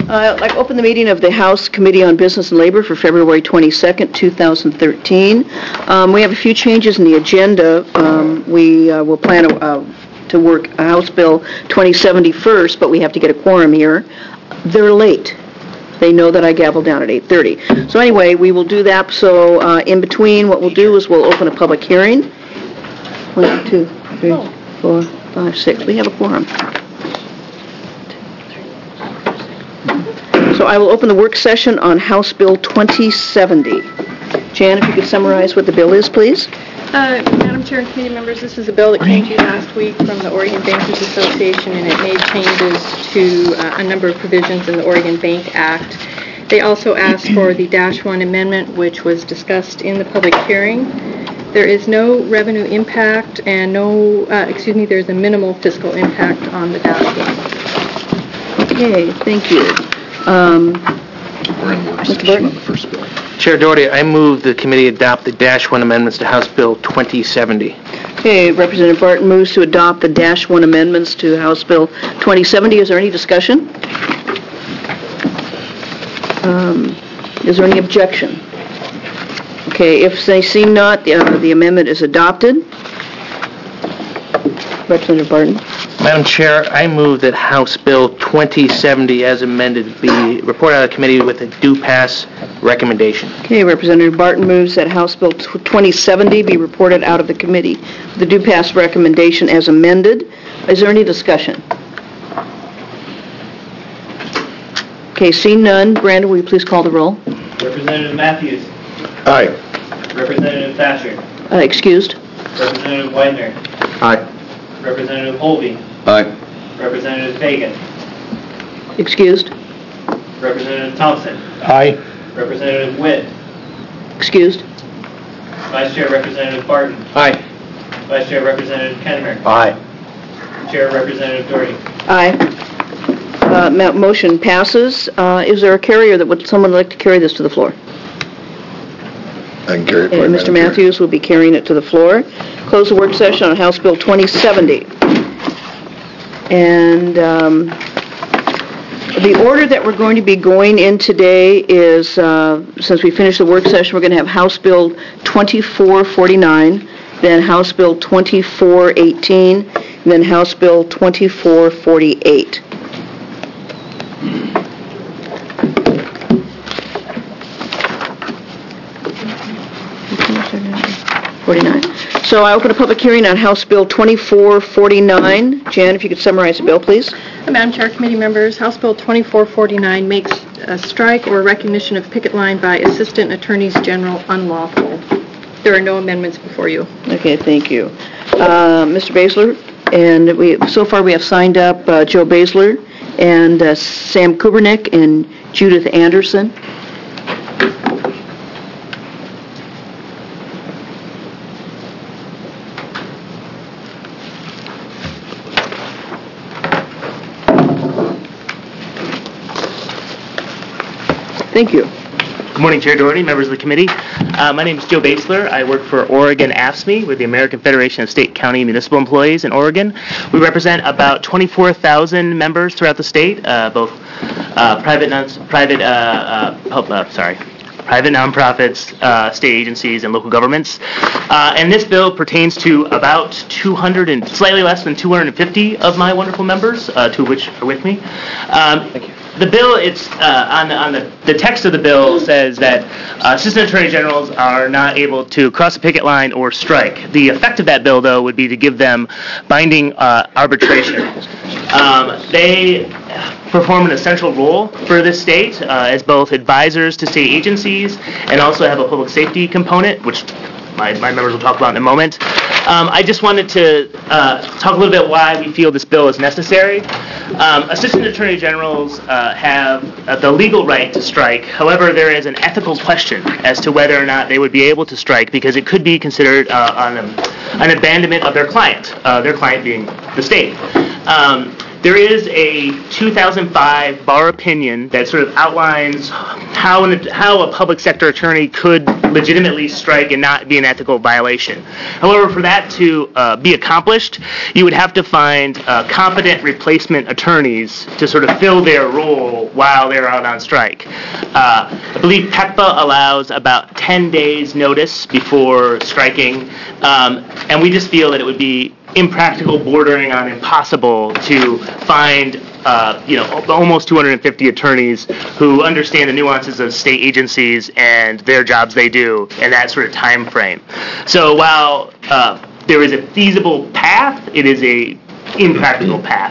I'd like to open the meeting of the House Committee on Business and Labor for February 22nd, 2013. We have a few changes in the agenda. We will plan to work House Bill 2070 first, but we have to get a quorum here. They're late. They know that I gavel down at 8:30. So anyway, we will do that. So in between, what we'll do is we'll open a public hearing. 1, 2, 3, 4, 5, 6. We have a quorum. So I will open the work session on House Bill 2070. Jan, if you could summarize what the bill is, please. Madam Chair and committee members, this is a bill that came to you last week from the Oregon Bankers Association, and it made changes to a number of provisions in the Oregon Bank Act. They also asked for the -1 amendment, which was discussed in the public hearing. There is no revenue impact and there's a minimal fiscal impact on the -1. Okay, thank you. Mr. Burton? Chair Doherty, I move the committee adopt the -1 amendments to House Bill 2070. Okay, Representative Barton moves to adopt the -1 amendments to House Bill 2070. Is there any discussion? Is there any objection? Okay, if they see not, the amendment is adopted. Representative Barton. Madam Chair, I move that House Bill 2070 as amended be reported out of committee with a due pass recommendation. Okay, Representative Barton moves that House Bill 2070 be reported out of the committee with a due pass recommendation as amended. Is there any discussion? Okay, seeing none, Brandon, will you please call the roll? Representative Matthews. Aye. Representative Thatcher. Excused. Representative Widener. Aye. Representative Holvey. Aye. Representative Fagan. Excused. Representative Thompson. Aye. Representative Witt. Excused. Vice Chair Representative Barton. Aye. Vice Chair Representative Kennemer. Aye. Chair Representative Doherty. Aye. Motion passes. Is there a carrier that would someone like to carry this to the floor? I can carry it. Okay, Mr. Matthews will be carrying it to the floor. Close the work session on House Bill 2070. And the order that we're going to be going in today is, since we finished the work session, we're going to have House Bill 2449, then House Bill 2418, and then House Bill 2448. So I open a public hearing on House Bill 2449. Jan, if you could summarize the bill, please. Madam Chair, committee members, House Bill 2449 makes a strike or recognition of picket line by Assistant Attorneys General unlawful. There are no amendments before you. Okay, thank you. Mr. Basler, and so far we have signed up Joe Basler and Sam Kubernick and Judith Anderson. Thank you. Good morning, Chair Doherty, members of the committee. My name is Joe Basler. I work for Oregon AFSCME. We're the American Federation of State, County, and Municipal Employees in Oregon. We represent about 24,000 members throughout the state, both private nonprofits, state agencies, and local governments. And this bill pertains to about slightly less than 250 of my wonderful members, two of which are with me. Thank you. The bill, the text of the bill says that assistant attorney generals are not able to cross a picket line or strike. The effect of that bill, though, would be to give them binding arbitration. They perform an essential role for this state as both advisors to state agencies and also have a public safety component, which my members will talk about in a moment. I just wanted to talk a little bit why we feel this bill is necessary. Assistant Attorney Generals have the legal right to strike. However, there is an ethical question as to whether or not they would be able to strike because it could be considered an abandonment of their client being the state. There is a 2005 bar opinion that sort of outlines how a public sector attorney could legitimately strike and not be an ethical violation. However, for that to be accomplished, you would have to find competent replacement attorneys to sort of fill their role while they're out on strike. I believe PECPA allows about 10 days notice before striking, and we just feel that it would be impractical, bordering on impossible to find almost 250 attorneys who understand the nuances of state agencies and their jobs they do in that sort of time frame. So while there is a feasible path, it is a impractical path.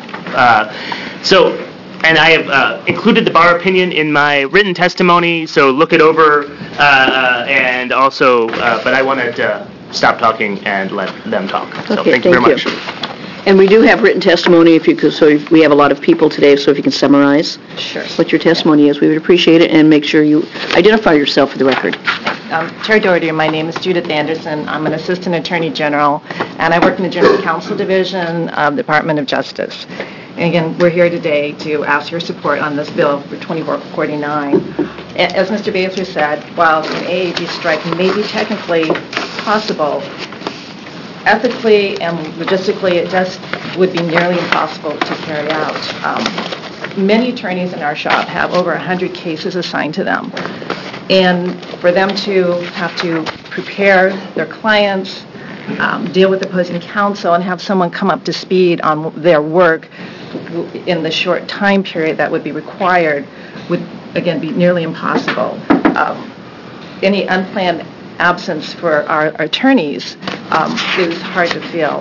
And I have included the bar opinion in my written testimony, so look it over, and also, but I wanted to stop talking and let them talk. So Okay, thank you very much. And we do have written testimony, if you could, so we have a lot of people today, so if you can summarize Sure. what your testimony is, we would appreciate it, and make sure you identify yourself for the record. Chair Doherty, my name is Judith Anderson. I'm an Assistant Attorney General, and I work in the General Counsel Division of the Department of Justice. And again, we're here today to ask your support on this bill for 2449. As Mr. Baszler said, while an AAG strike may be technically possible, ethically and logistically, it just would be nearly impossible to carry out. Many attorneys in our shop have over 100 cases assigned to them. And for them to have to prepare their clients, deal with opposing counsel, and have someone come up to speed on their work in the short time period that would be required would, again, be nearly impossible. Any unplanned absence for our attorneys is hard to fill.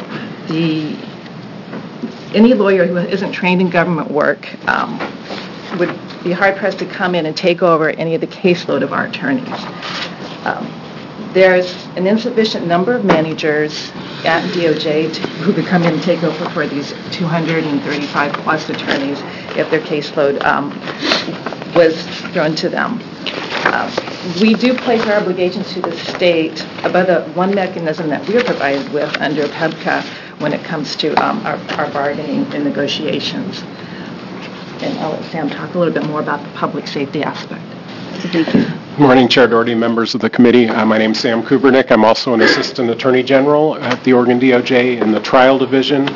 Any lawyer who isn't trained in government work would be hard-pressed to come in and take over any of the caseload of our attorneys. There's an insufficient number of managers at DOJ who could come in and take over for these 235-plus attorneys if their caseload was thrown to them. We do place our obligations to the state about the one mechanism that we are provided with under PEPCA when it comes to our bargaining and negotiations. And I'll let Sam talk a little bit more about the public safety aspect. Thank you. Good morning, Chair Doherty, members of the committee. My name is Sam Kubernick. I'm also an Assistant Attorney General at the Oregon DOJ in the Trial Division.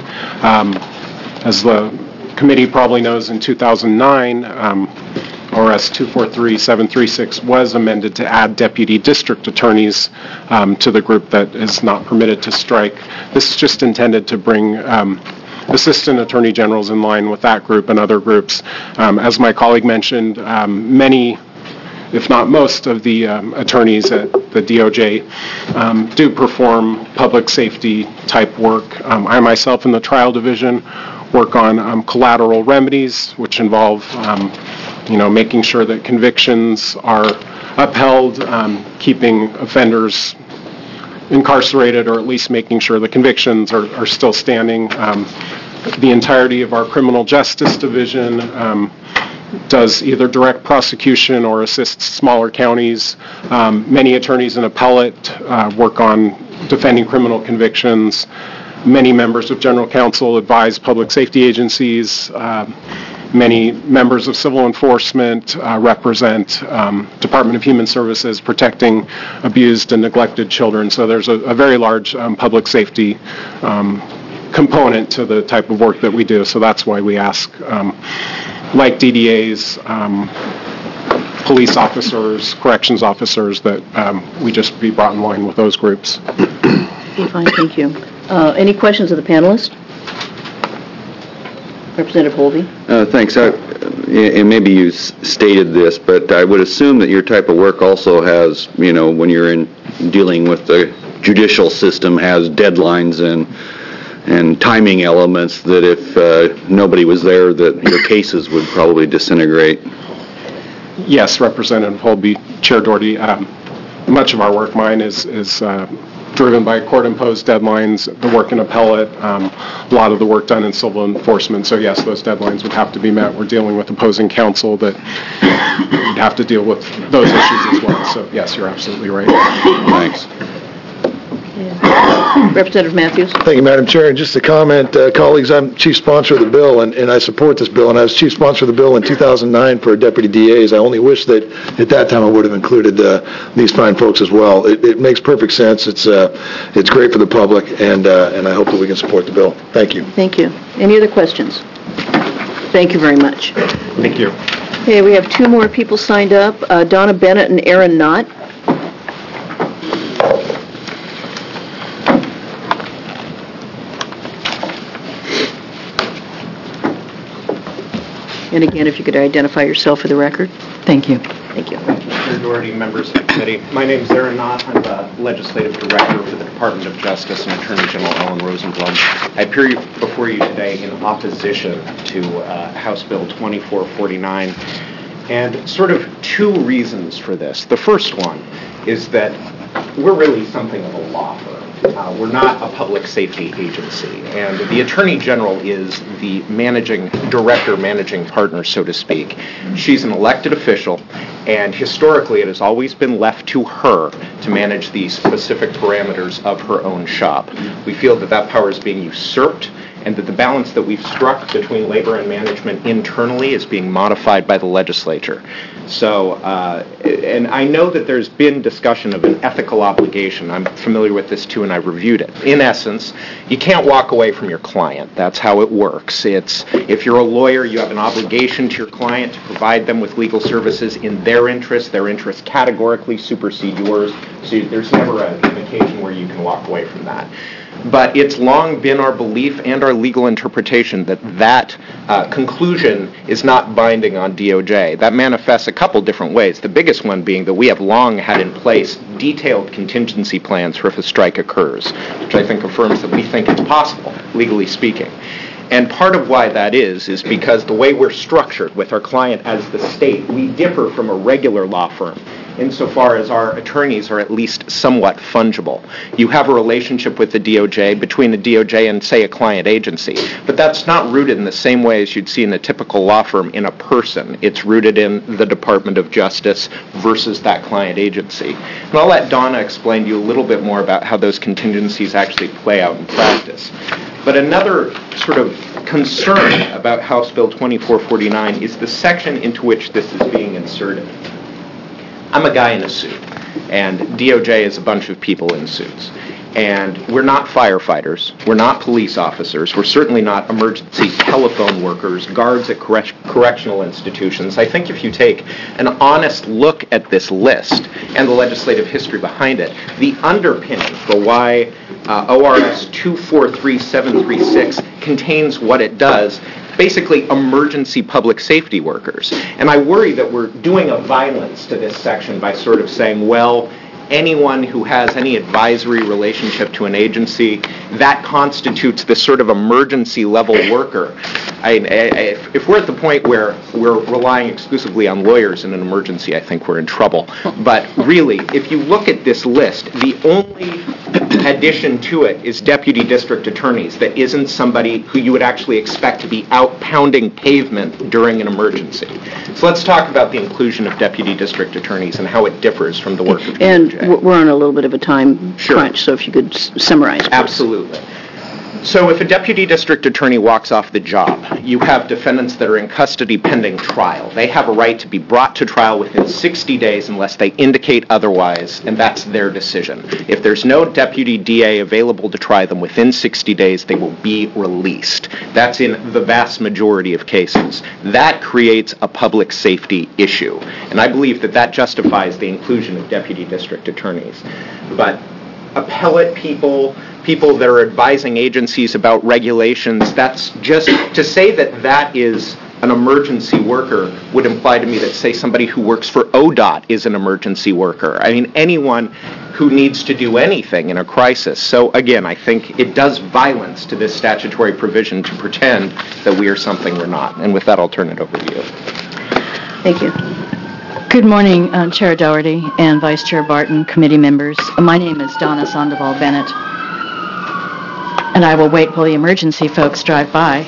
As the committee probably knows, in 2009, ORS 243736 was amended to add deputy district attorneys to the group that is not permitted to strike. This is just intended to bring assistant attorney generals in line with that group and other groups. As my colleague mentioned, many, if not most, of the attorneys at the DOJ do perform public safety type work. I myself in the Trial Division work on collateral remedies, which involve making sure that convictions are upheld, keeping offenders incarcerated, or at least making sure the convictions are still standing. The entirety of our Criminal Justice Division does either direct prosecution or assists smaller counties. Many attorneys and appellate work on defending criminal convictions. Many members of General Counsel advise public safety agencies. Many members of civil enforcement represent Department of Human Services protecting abused and neglected children. So there's a very large public safety component to the type of work that we do. So that's why we ask, like DDAs, police officers, corrections officers, that we just be brought in line with those groups. Okay, fine, thank you. Any questions of the panelists? Representative Holby. Thanks. And maybe you stated this, but I would assume that your type of work also has, when you're dealing with the judicial system, has deadlines and timing elements that if nobody was there, that your cases would probably disintegrate. Yes, Representative Holby, Chair Doherty. Much of our work, mine, is driven by court-imposed deadlines, the work in appellate, a lot of the work done in civil enforcement. So yes, those deadlines would have to be met. We're dealing with opposing counsel that would have to deal with those issues as well. So yes, you're absolutely right. Thanks. Representative Matthews? Thank you, Madam Chair. And just a comment, colleagues, I'm chief sponsor of the bill, and I support this bill. And I was chief sponsor of the bill in 2009 for deputy DAs. I only wish that at that time I would have included these fine folks as well. It makes perfect sense. It's great for the public, and I hope that we can support the bill. Thank you. Thank you. Any other questions? Thank you very much. Thank you. Okay, we have two more people signed up, Donna Bennett and Aaron Knott. And again, if you could identify yourself for the record. Thank you. Thank you. Chair Doherty, members of the committee. My name is Aaron Knott. I'm the Legislative Director for the Department of Justice and Attorney General Ellen Rosenblum. I appear before you today in opposition to House Bill 2449, and sort of two reasons for this. The first one is that we're really something of a law firm. We're not a public safety agency, and the Attorney General is the managing partner, so to speak. She's an elected official, and historically it has always been left to her to manage the specific parameters of her own shop. We feel that that power is being usurped, and that the balance that we've struck between labor and management internally is being modified by the legislature. So, and I know that there's been discussion of an ethical obligation. I'm familiar with this too, and I've reviewed it. In essence, you can't walk away from your client. That's how it works. If you're a lawyer, you have an obligation to your client to provide them with legal services in their interest. Their interests categorically supersede yours. So there's never an occasion where you can walk away from that. But it's long been our belief and our legal interpretation that conclusion is not binding on DOJ. That manifests a couple different ways, the biggest one being that we have long had in place detailed contingency plans for if a strike occurs, which I think affirms that we think it's possible, legally speaking. And part of why that is because the way we're structured with our client as the state, we differ from a regular law firm insofar as our attorneys are at least somewhat fungible. You have a relationship with the DOJ, between the DOJ and, say, a client agency, but that's not rooted in the same way as you'd see in a typical law firm in a person. It's rooted in the Department of Justice versus that client agency. And I'll let Donna explain to you a little bit more about how those contingencies actually play out in practice. But another sort of concern about House Bill 2449 is the section into which this is being inserted. I'm a guy in a suit, and DOJ is a bunch of people in suits. And we're not firefighters, we're not police officers, we're certainly not emergency telephone workers, guards at correctional institutions. I think if you take an honest look at this list and the legislative history behind it, the underpinning for why ORS 243736 contains what it does, basically emergency public safety workers. And I worry that we're doing a violence to this section by sort of saying, well, anyone who has any advisory relationship to an agency, that constitutes this sort of emergency level worker. If we're at the point where we're relying exclusively on lawyers in an emergency, I think we're in trouble. But really, if you look at this list, the only addition to it is deputy district attorneys. That isn't somebody who you would actually expect to be out pounding pavement during an emergency. So let's talk about the inclusion of deputy district attorneys and how it differs from the work of DOJ. And we're on a little bit of a time crunch, so if you could summarize, please. Absolutely. So if a deputy district attorney walks off the job, you have defendants that are in custody pending trial. They have a right to be brought to trial within 60 days unless they indicate otherwise, and that's their decision. If there's no deputy DA available to try them within 60 days, they will be released. That's in the vast majority of cases. That creates a public safety issue, and I believe that that justifies the inclusion of deputy district attorneys. But appellate people that are advising agencies about regulations, that's just, to say that that is an emergency worker would imply to me that, say, somebody who works for ODOT is an emergency worker. I mean, anyone who needs to do anything in a crisis. So again, I think it does violence to this statutory provision to pretend that we are something we're not. And with that, I'll turn it over to you. Thank you. Good morning, Chair Doherty and Vice Chair Barton, committee members. My name is Donna Sandoval Bennett, and I will wait while the emergency folks drive by.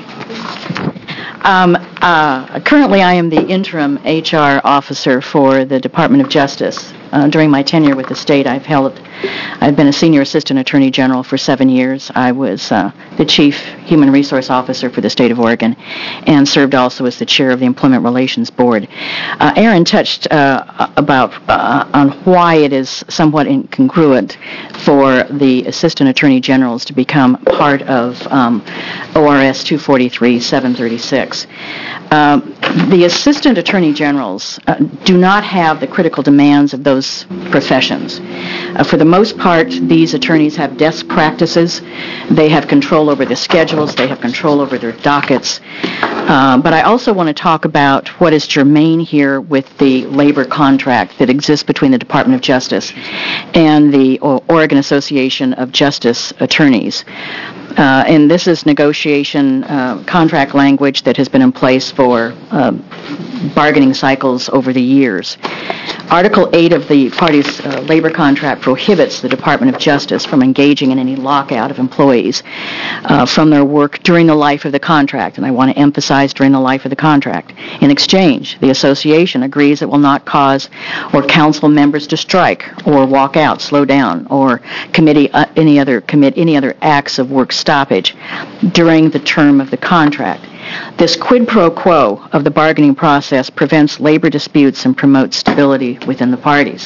Currently, I am the interim HR officer for the Department of Justice, during my tenure with the state, I've been a senior assistant attorney general for 7 years. I was the chief human resource officer for the state of Oregon and served also as the chair of the Employment Relations Board. Aaron touched on why it is somewhat incongruent for the assistant attorney generals to become part of ORS 243-736. The assistant attorney generals do not have the critical demands of those professions. For the most part, these attorneys have desk practices. They have control over the schedules. They have control over their dockets. But I also want to talk about what is germane here with the labor contract that exists between the Department of Justice and the Oregon Association of Justice Attorneys. And this is negotiation contract language that has been in place for bargaining cycles over the years. Article 8 of the parties' labor contract prohibits the Department of Justice from engaging in any lockout of employees from their work during the life of the contract, and I want to emphasize during the life of the contract. In exchange, the association agrees it will not cause or counsel members to strike or walk out, slow down, or commit any other acts of work stoppage during the term of the contract. This quid pro quo of the bargaining process prevents labor disputes and promotes stability within the parties.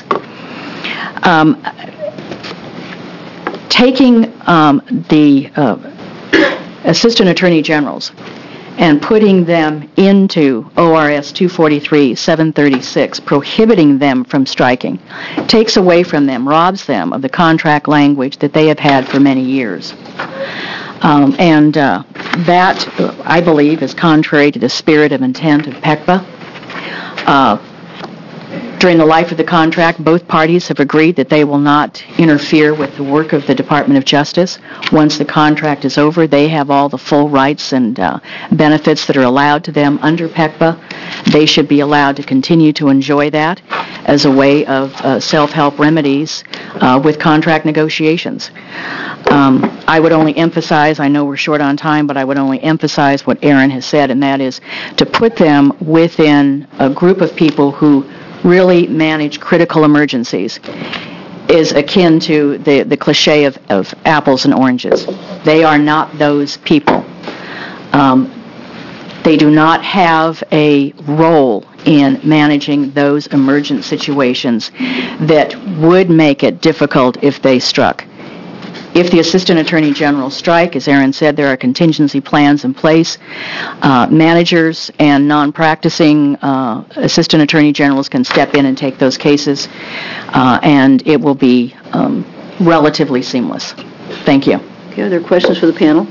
Taking the assistant attorney generals and putting them into ORS 243-736, prohibiting them from striking, takes away from them, robs them of the contract language that they have had for many years. That, I believe, is contrary to the spirit of intent of PECPA. During the life of the contract, both parties have agreed that they will not interfere with the work of the Department of Justice. Once the contract is over, they have all the full rights and benefits that are allowed to them under PECPA. They should be allowed to continue to enjoy that as a way of self-help remedies with contract negotiations. I would only emphasize, I know we're short on time, but I would only emphasize what Aaron has said, and that is to put them within a group of people who really manage critical emergencies is akin to the cliche of apples and oranges. They are not those people. They do not have a role in managing those emergent situations that would make it difficult if they struck. If the Assistant Attorney General strike, as Aaron said, there are contingency plans in place. Managers and non-practicing Assistant Attorney Generals can step in and take those cases, and it will be relatively seamless. Thank you. Okay, are there questions for the panel?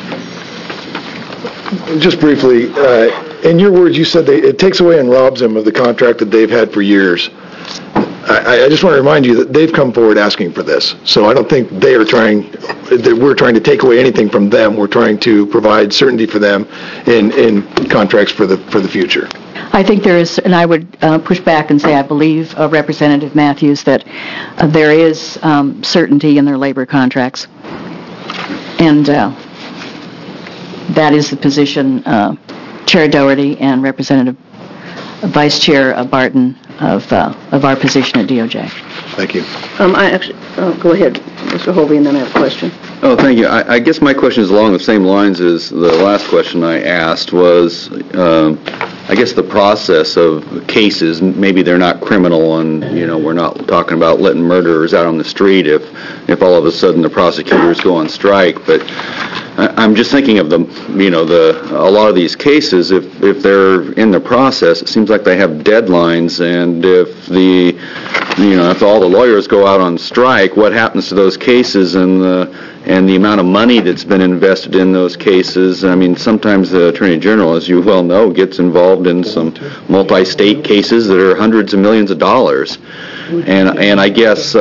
Just briefly, in your words, you said it takes away and robs them of the contract that they've had for years. I just want to remind you that they've come forward asking for this. So I don't think we're trying to take away anything from them. We're trying to provide certainty for them in contracts for the future. I think there is, and I would push back and say I believe, Representative Matthews, that there is certainty in their labor contracts. And that is the position Chair Doherty and Representative Vice Chair Barton of our position at DOJ. Thank you. Go ahead, Mr. Hovey, and then I have a question. Oh, thank you. I guess my question is along the same lines as the last question I asked was, I guess the process of cases, maybe they're not criminal and, we're not talking about letting murderers out on the street if all of a sudden the prosecutors go on strike, but I'm just thinking of a lot of these cases, if they're in the process, it seems like they have deadlines, and if all the lawyers go out on strike, what happens to those cases and the amount of money that's been invested in those cases? I mean, sometimes the Attorney General, as you well know, gets involved in some multi-state cases that are hundreds of millions of dollars. And I guess,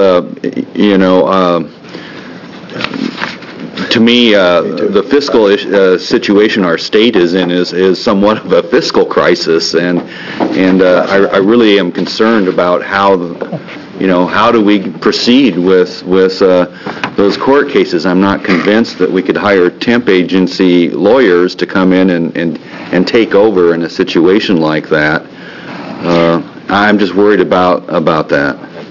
to me, the fiscal situation our state is in is somewhat of a fiscal crisis, and I really am concerned about how do we proceed with those court cases. I'm not convinced that we could hire temp agency lawyers to come in and take over in a situation like that. I'm just worried about that.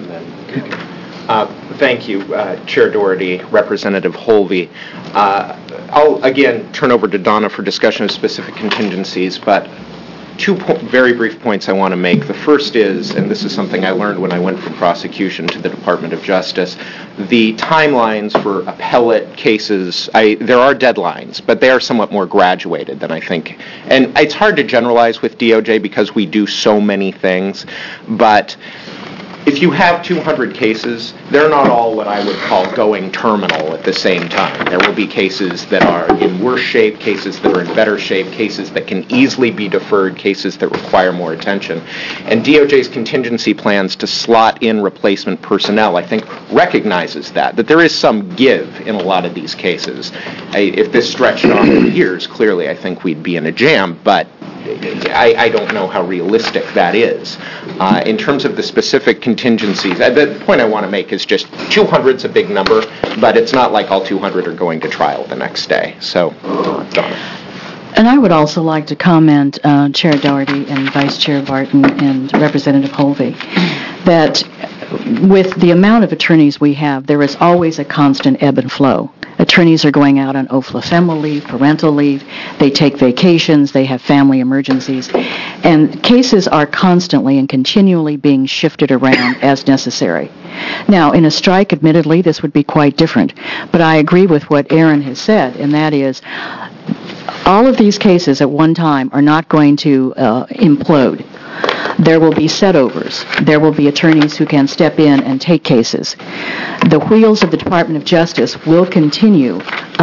Thank you, Chair Doherty, Representative Holvey. I'll again turn over to Donna for discussion of specific contingencies, but two very brief points I want to make. The first is, and this is something I learned when I went from prosecution to the Department of Justice, the timelines for appellate cases, there are deadlines, but they are somewhat more graduated than I think. And it's hard to generalize with DOJ because we do so many things, but if you have 200 cases, they're not all what I would call going terminal at the same time. There will be cases that are in worse shape, cases that are in better shape, cases that can easily be deferred, cases that require more attention. And DOJ's contingency plans to slot in replacement personnel, I think, recognizes that there is some give in a lot of these cases. If this stretched on for years, clearly I think we'd be in a jam, but I don't know how realistic that is. In terms of the specific contingencies, the point I want to make is just 200's a big number, but it's not like all 200 are going to trial the next day. So, Donna. And I would also like to comment, Chair Doherty and Vice Chair Barton and Representative Holvey, that with the amount of attorneys we have, there is always a constant ebb and flow. Attorneys are going out on ephemeral leave, parental leave, they take vacations, they have family emergencies, and cases are constantly and continually being shifted around as necessary. Now, in a strike, admittedly, this would be quite different, but I agree with what Aaron has said, and that is all of these cases at one time are not going to implode. There will be set-overs. There will be attorneys who can step in and take cases. The wheels of the Department of Justice will continue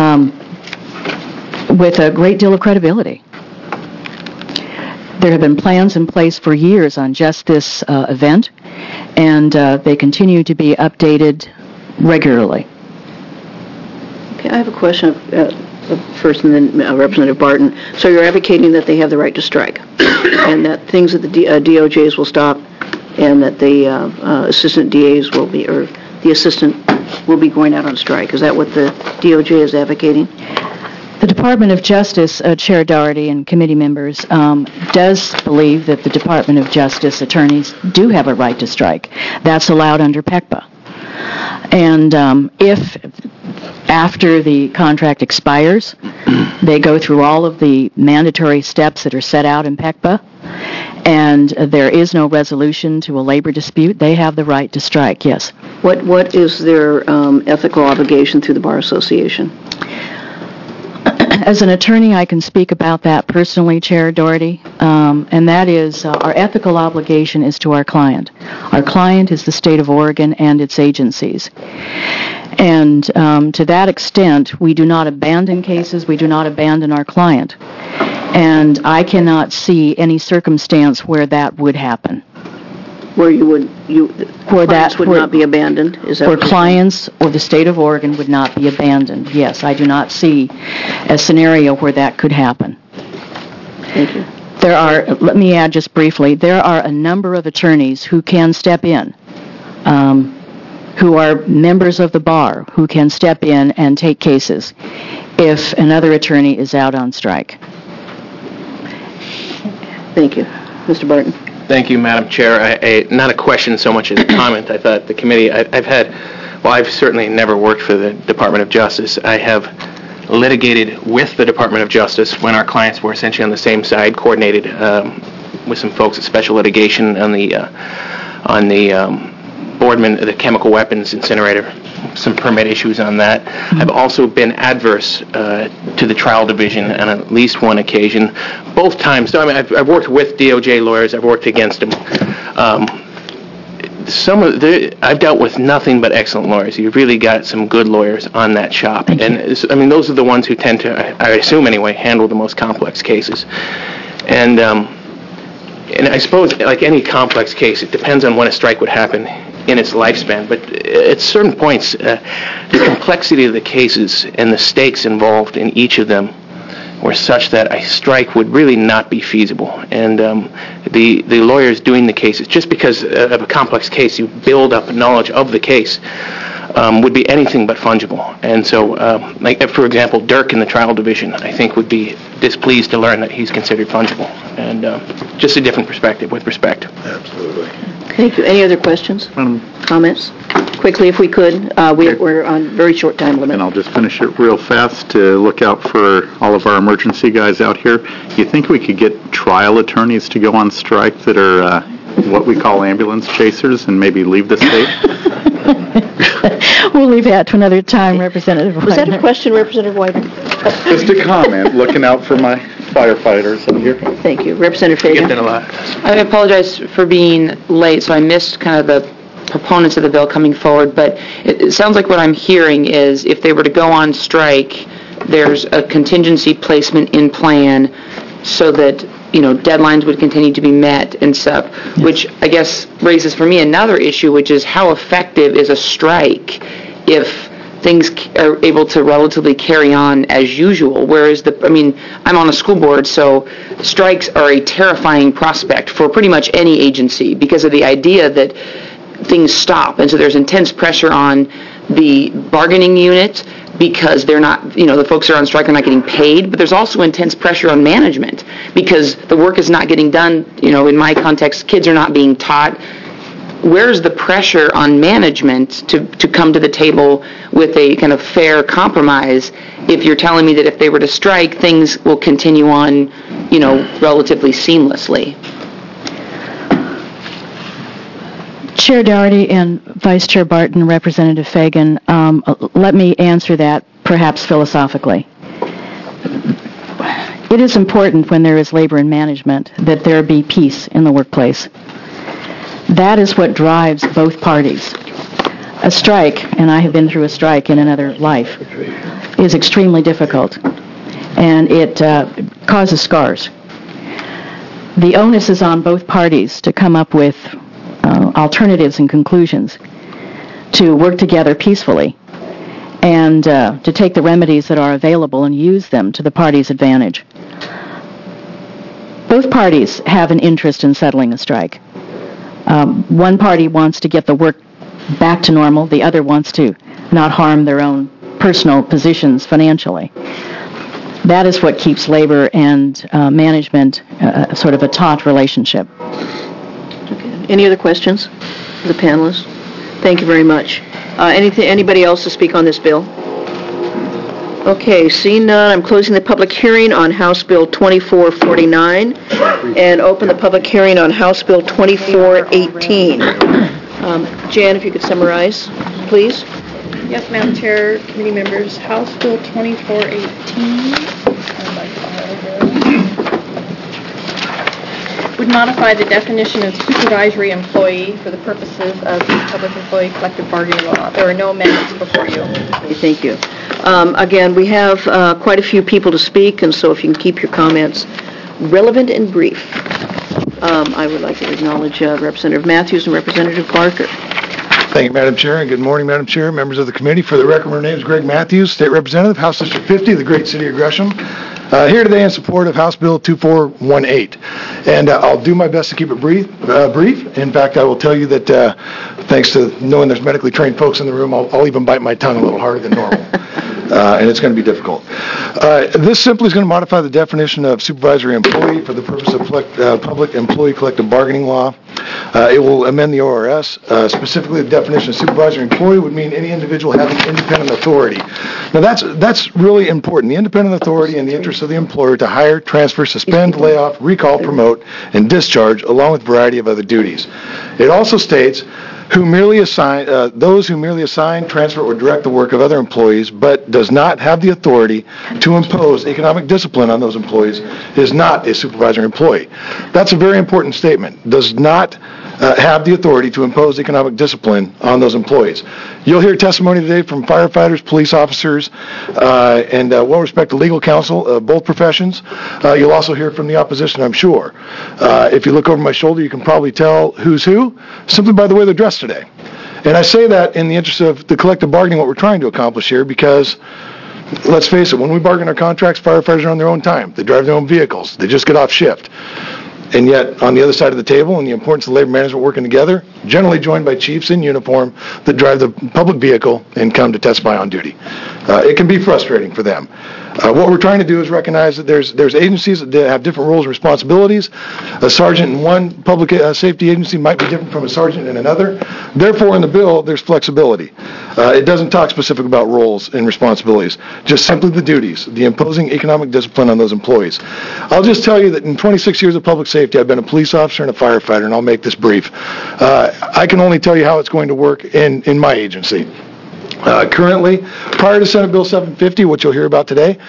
with a great deal of credibility. There have been plans in place for years on just this event, and they continue to be updated regularly. Okay, I have a question first, and then Representative Barton. So you're advocating that they have the right to strike, and that things at the DOJs will stop, and that the assistant DAs will be, or the assistant will be going out on strike. Is that what the DOJ is advocating? The Department of Justice, Chair Doherty and committee members, does believe that the Department of Justice attorneys do have a right to strike. That's allowed under PECPA. And if after the contract expires, they go through all of the mandatory steps that are set out in PECPA, and there is no resolution to a labor dispute, they have the right to strike, yes. What is their ethical obligation through the Bar Association? As an attorney, I can speak about that personally, Chair Doherty, and that is our ethical obligation is to our client. Our client is the state of Oregon and its agencies. And to that extent, we do not abandon cases, we do not abandon our client. And I cannot see any circumstance where that would happen. Where clients would not be abandoned? Is that where clients or the state of Oregon would not be abandoned. Yes, I do not see a scenario where that could happen. Thank you. Let me add just briefly, there are a number of attorneys who can step in, who are members of the bar, who can step in and take cases if another attorney is out on strike. Thank you. Mr. Barton. Thank you, Madam Chair. Not a question so much as a comment. I thought the committee, I've certainly never worked for the Department of Justice. I have litigated with the Department of Justice when our clients were essentially on the same side, coordinated with some folks at Special Litigation on the Boardman, the chemical weapons incinerator, some permit issues on that. I've also been adverse to the trial division on at least one occasion, both times. So, I mean, I've worked with DOJ lawyers. I've worked against them. I've dealt with nothing but excellent lawyers. You've really got some good lawyers on that shop. And I mean, those are the ones who tend to, I assume anyway, handle the most complex cases. And I suppose, like any complex case, it depends on when a strike would happen in its lifespan. But at certain points, the complexity of the cases and the stakes involved in each of them were such that a strike would really not be feasible. And the lawyers doing the cases, just because of a complex case, you build up knowledge of the case, would be anything but fungible. And so, like for example, Dirk in the trial division, I think would be displeased to learn that he's considered fungible. And just a different perspective with respect. Absolutely. Thank you. Any other questions? Comments? Quickly, if we could. We're on very short time limit. And I'll just finish it real fast to look out for all of our emergency guys out here. You think we could get trial attorneys to go on strike that are what we call ambulance chasers and maybe leave the state? We'll leave that to another time, Representative Whitener. Was that a question, Representative Whitener? Just a comment, looking out for my firefighters out here. Thank you. Representative Fagan. I apologize for being late, so I missed kind of the proponents of the bill coming forward, but it sounds like what I'm hearing is if they were to go on strike, there's a contingency placement in plan so that, deadlines would continue to be met and stuff, yes. Which I guess raises for me another issue, which is how effective is a strike if things are able to relatively carry on as usual, whereas I'm on a school board, so strikes are a terrifying prospect for pretty much any agency because of the idea that things stop, and so there's intense pressure on the bargaining unit because they're not, the folks that are on strike are not getting paid, but there's also intense pressure on management because the work is not getting done. In my context, kids are not being taught. Where's the pressure on management to come to the table with a kind of fair compromise if you're telling me that if they were to strike, things will continue on, relatively seamlessly? Chair Doherty and Vice Chair Barton, Representative Fagan, let me answer that perhaps philosophically. It is important when there is labor and management that there be peace in the workplace. That is what drives both parties. A strike, and I have been through a strike in another life, is extremely difficult, and it causes scars. The onus is on both parties to come up with alternatives and conclusions, to work together peacefully, and to take the remedies that are available and use them to the party's advantage. Both parties have an interest in settling a strike. One party wants to get the work back to normal. The other wants to not harm their own personal positions financially. That is what keeps labor and management sort of a taut relationship. Any other questions for the panelists? Thank you very much. Anybody else to speak on this bill? Okay, seeing none, I'm closing the public hearing on House Bill 2449 and open the public hearing on House Bill 2418. Jan, if you could summarize, please. Yes, Madam Chair, committee members, House Bill 2418 would modify the definition of supervisory employee for the purposes of the Public Employee Collective Bargaining Law. There are no amendments before you. Okay, thank you. Again, we have quite a few people to speak, and so if you can keep your comments relevant and brief. I would like to acknowledge Representative Matthews and Representative Barker. Thank you, Madam Chair, and good morning, Madam Chair, members of the committee. For the record, my name is Greg Matthews, State Representative, House District 50, the great city of Gresham. Here today in support of House Bill 2418. And I'll do my best to keep it brief. In fact, I will tell you that thanks to knowing there's medically trained folks in the room, I'll even bite my tongue a little harder than normal. And it's going to be difficult. This simply is going to modify the definition of supervisory employee for the purpose of Public Employee Collective Bargaining Law. It will amend the ORS. Specifically, the definition of supervisory employee would mean any individual having independent authority. Now, that's really important. The independent authority in the interest of the employer to hire, transfer, suspend, lay off, recall, promote, and discharge, along with a variety of other duties. It also states those who merely assign, transfer, or direct the work of other employees, but does not have the authority to impose economic discipline on those employees is not a supervisory employee. That's a very important statement. Does not have the authority to impose economic discipline on those employees. You'll hear testimony today from firefighters, police officers, and well-respected legal counsel, both professions. You'll also hear from the opposition, I'm sure. If you look over my shoulder, you can probably tell who's who, simply by the way they're dressed today. And I say that in the interest of the collective bargaining, what we're trying to accomplish here, because let's face it, when we bargain our contracts, firefighters are on their own time. They drive their own vehicles. They just get off shift. And yet, on the other side of the table, and the importance of labor management working together, generally joined by chiefs in uniform that drive the public vehicle and come to testify on duty. It can be frustrating for them. What we're trying to do is recognize that there's agencies that have different roles and responsibilities. A sergeant in one public safety agency might be different from a sergeant in another. Therefore, in the bill, there's flexibility. It doesn't talk specific about roles and responsibilities, just simply the duties, the imposing economic discipline on those employees. I'll just tell you that in 26 years of public safety, I've been a police officer and a firefighter, and I'll make this brief. I can only tell you how it's going to work in my agency. Currently, prior to Senate Bill 750, which you'll hear about today,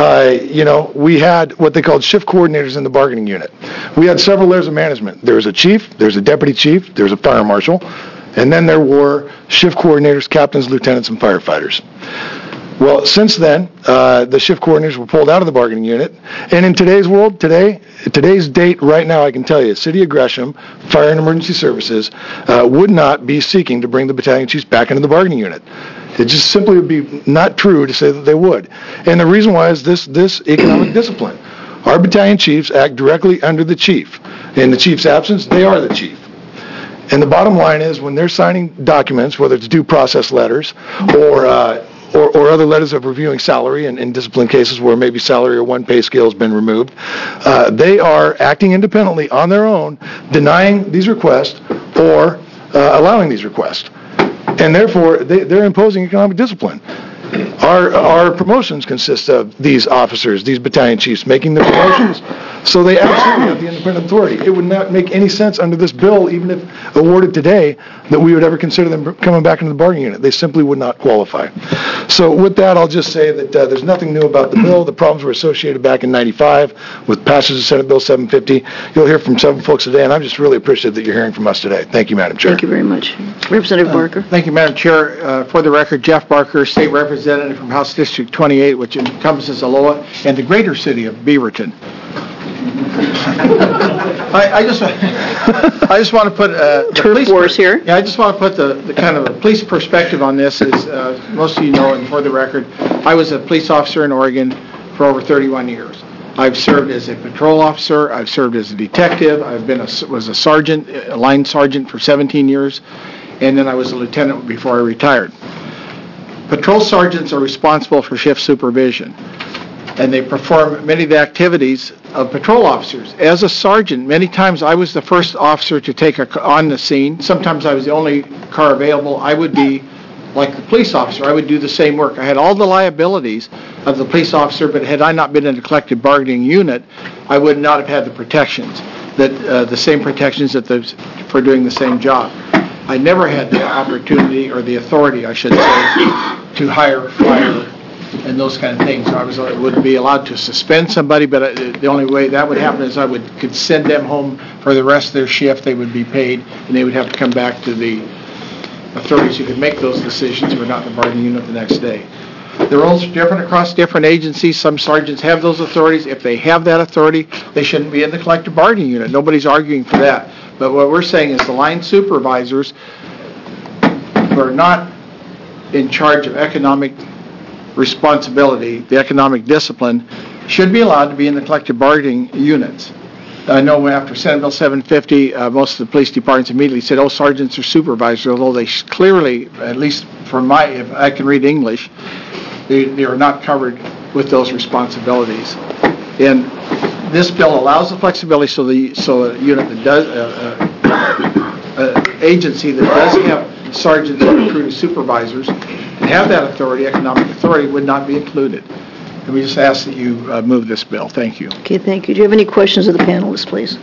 we had what they called shift coordinators in the bargaining unit. We had several layers of management. There's a chief, there's a deputy chief, there's a fire marshal, and then there were shift coordinators, captains, lieutenants, and firefighters. Well, since then, the shift coordinators were pulled out of the bargaining unit, and in today's world, today's date right now, I can tell you, City of Gresham, Fire and Emergency Services, would not be seeking to bring the battalion chiefs back into the bargaining unit. It just simply would be not true to say that they would. And the reason why is this economic discipline. Our battalion chiefs act directly under the chief. In the chief's absence, they are the chief. And the bottom line is when they're signing documents, whether it's due process letters or other letters of reviewing salary in discipline cases where maybe salary or one pay scale has been removed, they are acting independently on their own, denying these requests or allowing these requests. And therefore, they're imposing economic discipline. Our promotions consist of these officers, these battalion chiefs, making the promotions. So they absolutely have the independent authority. It would not make any sense under this bill, even if awarded today, that we would ever consider them coming back into the bargaining unit. They simply would not qualify. So with that, I'll just say that there's nothing new about the bill. The problems were associated back in 95 with passage of Senate Bill 750. You'll hear from several folks today, and I'm just really appreciative that you're hearing from us today. Thank you, Madam Chair. Thank you very much. Representative Barker. Thank you, Madam Chair. For the record, Jeff Barker, State Representative from House District 28, which encompasses Aloha and the greater city of Beaverton. I just want to put the police force here. Yeah, I just want to put the kind of a police perspective on this. Is most of you know, and for the record, I was a police officer in Oregon for over 31 years. I've served as a patrol officer. I've served as a detective. Was a sergeant, a line sergeant for 17 years, and then I was a lieutenant before I retired. Patrol sergeants are responsible for shift supervision, and they perform many of the activities of patrol officers. As a sergeant, many times I was the first officer to take on the scene. Sometimes I was the only car available. I would be like the police officer. I would do the same work. I had all the liabilities of the police officer, but had I not been in a collective bargaining unit, I would not have had the protections, the same protections for doing the same job. I never had the opportunity, or the authority, I should say, to hire, fire, and those kind of things. I would be allowed to suspend somebody, but the only way that would happen is I could send them home for the rest of their shift. They would be paid, and they would have to come back to the authorities who could make those decisions who were not in the bargaining unit the next day. The roles are different across different agencies. Some sergeants have those authorities. If they have that authority, they shouldn't be in the collective bargaining unit. Nobody's arguing for that. But what we're saying is the line supervisors who are not in charge of economic responsibility, the economic discipline, should be allowed to be in the collective bargaining units. I know after Senate Bill 750, most of the police departments immediately said, oh, sergeants are supervisors, although they clearly, at least from if I can read English, they are not covered with those responsibilities. And this bill allows the flexibility so a unit that does, agency that does have sergeants recruited as supervisors and have that authority, economic authority, would not be included. And we just ask that you move this bill. Thank you. Okay, thank you. Do you have any questions of the panelists, please?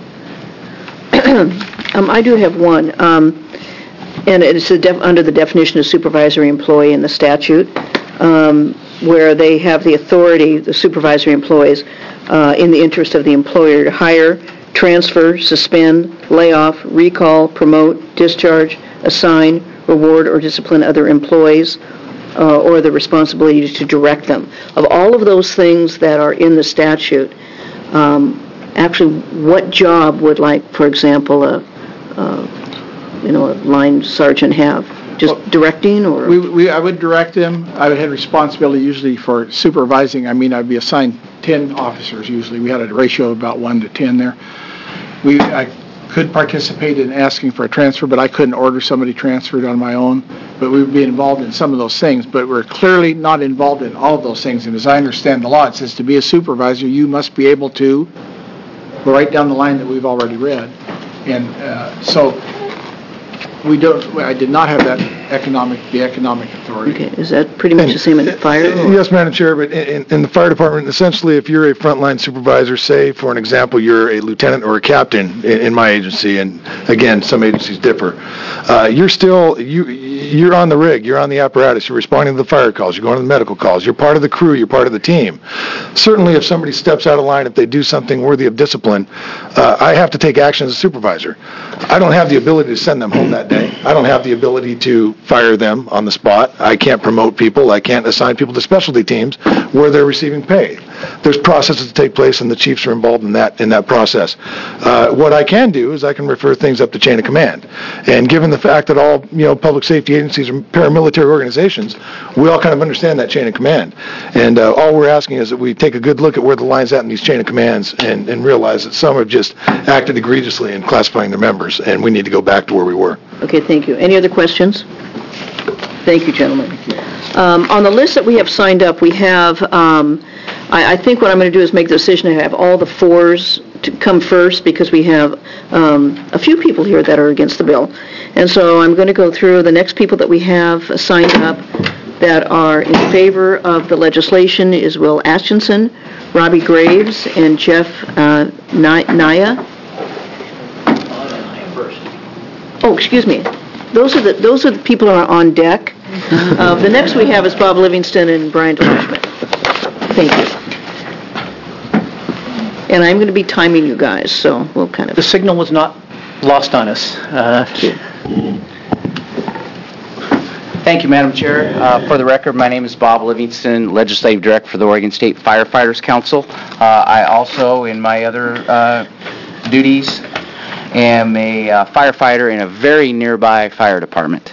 I do have one, and it's under the definition of supervisory employee in the statute, where they have the authority, the supervisory employees, in the interest of the employer to hire, transfer, suspend, lay off, recall, promote, discharge, assign, reward, or discipline other employees, or the responsibility to direct them. Of all of those things that are in the statute, actually, what job would, for example, a line sergeant have? Just directing, or? I would direct them. I would have responsibility usually for supervising. I'd be assigned 10 officers usually. We had a ratio of about 1 to 10 there. could participate in asking for a transfer, but I couldn't order somebody transferred on my own. But we would be involved in some of those things, but we're clearly not involved in all of those things. And as I understand the law, it says to be a supervisor, you must be able to go right down the line that we've already read. And so I did not have the economic authority. Okay, is that pretty much the same in the fire? Yes, Madam Chair, but in the fire department, essentially, if you're a frontline supervisor, say, for an example, you're a lieutenant or a captain in my agency, and again, some agencies differ, you're on the rig, you're on the apparatus, you're responding to the fire calls, you're going to the medical calls, you're part of the crew, you're part of the team. Certainly, if somebody steps out of line, if they do something worthy of discipline, I have to take action as a supervisor. I don't have the ability to send them home that day. I don't have the ability to fire them on the spot. I can't promote people. I can't assign people to specialty teams where they're receiving pay. There's processes that take place, and the chiefs are involved in that process. What I can do is I can refer things up the chain of command. And given the fact that all public safety agencies are paramilitary organizations, we all kind of understand that chain of command. And all we're asking is that we take a good look at where the line's at in these chain of commands and realize that some have just acted egregiously in classifying their members, and we need to go back to where we were. Okay, thank you. Any other questions? Thank you, gentlemen. On the list that we have signed up, we have, I think what I'm going to do is make the decision to have all the fours to come first, because we have a few people here that are against the bill. And so I'm going to go through the next people that we have signed up that are in favor of the legislation is Will Atchison, Robbie Graves, and Jeff Naya. Oh, excuse me. Those are the people who are on deck. The next we have is Bob Livingston and Brian DeLashman. Thank you. And I'm going to be timing you guys, so we'll kind of... The signal was not lost on us. Thank you, Madam Chair. For the record, my name is Bob Livingston, Legislative Director for the Oregon State Firefighters Council. I also, in my other duties, am a firefighter in a very nearby fire department.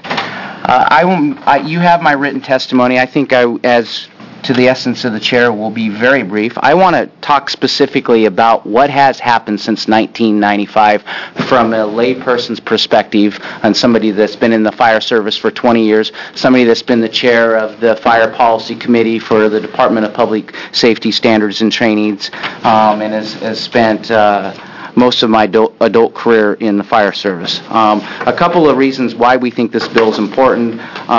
You have my written testimony. I think as to the essence of the chair, will be very brief. I want to talk specifically about what has happened since 1995 from a layperson's perspective, and somebody that's been in the fire service for 20 years, somebody that's been the chair of the Fire Policy Committee for the Department of Public Safety Standards and Trainings, and has spent most of my adult career in the fire service. A couple of reasons why we think this bill is important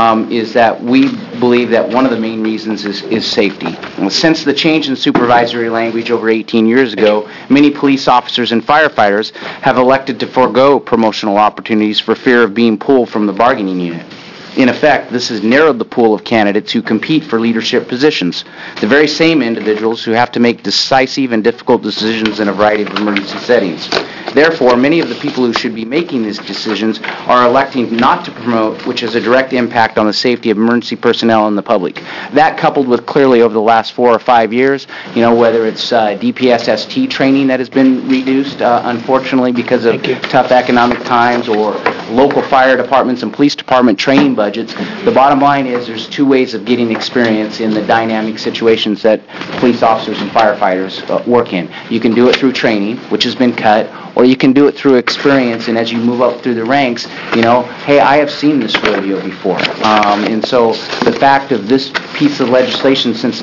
is that we believe that one of the main reasons is safety. Since the change in supervisory language over 18 years ago, many police officers and firefighters have elected to forego promotional opportunities for fear of being pulled from the bargaining unit. In effect, this has narrowed the pool of candidates who compete for leadership positions, the very same individuals who have to make decisive and difficult decisions in a variety of emergency settings. Therefore, many of the people who should be making these decisions are electing not to promote, which has a direct impact on the safety of emergency personnel and the public. That, coupled with clearly over the last 4 or 5 years, whether it's DPS-ST training that has been reduced, unfortunately, because of tough economic times, or local fire departments and police department training budgets, the bottom line is there's 2 ways of getting experience in the dynamic situations that police officers and firefighters work in. You can do it through training, which has been cut, or you can do it through experience, and as you move up through the ranks, hey, I have seen this rodeo before. And so the fact of this piece of legislation since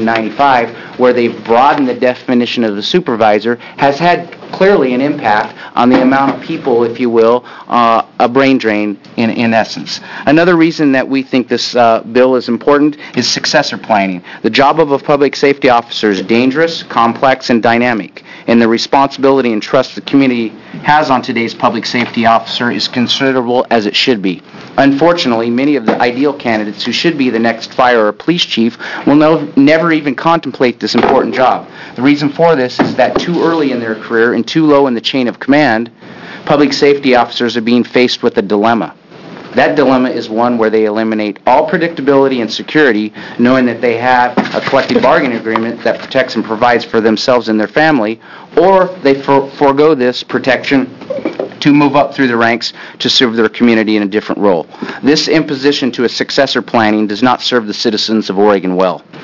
1995, where they've broadened the definition of the supervisor, has had clearly an impact on the amount of people, if you will, a brain drain in essence. Another reason that we think this bill is important is successor planning. The job of a public safety officer is dangerous, complex, and dynamic, and the responsibility and trust the community has on today's public safety officer is considerable, as it should be. Unfortunately, many of the ideal candidates who should be the next fire or police chief will never even contemplate this important job. The reason for this is that too early in their career and too low in the chain of command, public safety officers are being faced with a dilemma. That dilemma is one where they eliminate all predictability and security, knowing that they have a collective bargaining agreement that protects and provides for themselves and their family, or they forego this protection to move up through the ranks to serve their community in a different role. This imposition to a successor planning does not serve the citizens of Oregon well.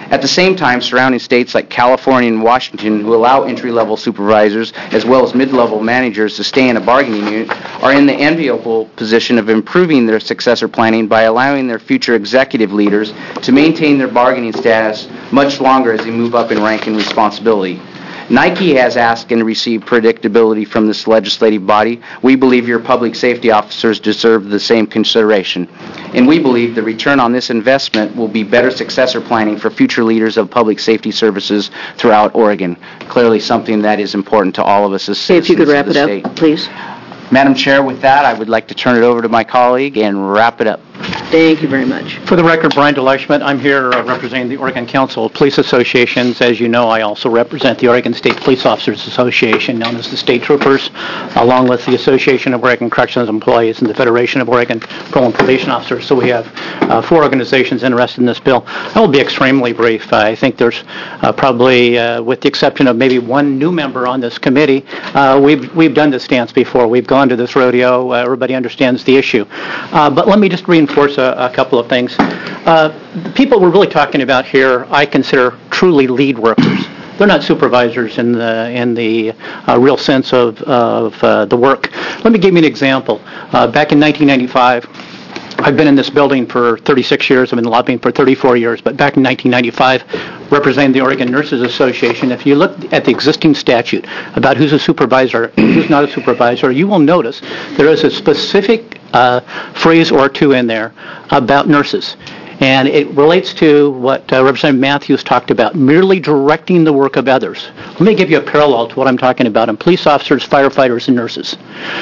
At the same time, surrounding states like California and Washington, who allow entry-level supervisors as well as mid-level managers to stay in a bargaining unit, are in the enviable position of improving their successor planning by allowing their future executive leaders to maintain their bargaining status much longer as they move up in rank and responsibility. Nike has asked and received predictability from this legislative body. We believe your public safety officers deserve the same consideration. And we believe the return on this investment will be better successor planning for future leaders of public safety services throughout Oregon. Clearly something that is important to all of us as citizens If you could wrap of the it state. up, please. Madam Chair, with that, I would like to turn it over to my colleague and wrap it up. Thank you very much. For the record, Brian DeLeichman, I'm here representing the Oregon Council of Police Associations. As you know, I also represent the Oregon State Police Officers Association, known as the State Troopers, along with the Association of Oregon Corrections Employees and the Federation of Oregon Parole and Probation Officers. So we have 4 organizations interested in this bill. I will be extremely brief. I think there's probably, with the exception of maybe one new member on this committee, we've done this dance before. We've gone to this rodeo. Everybody understands the issue. But let me just reinforce a couple of things. The people we're really talking about here, I consider truly lead workers. They're not supervisors in the real sense of the work. Let me give you an example. Back in 1995, I've been in this building for 36 years. I've been lobbying for 34 years. But back in 1995, representing the Oregon Nurses Association, if you look at the existing statute about who's a supervisor and who's not a supervisor, you will notice there is a specific phrase or two in there about nurses. And it relates to what Representative Matthews talked about, merely directing the work of others. Let me give you a parallel to what I'm talking about in police officers, firefighters, and nurses.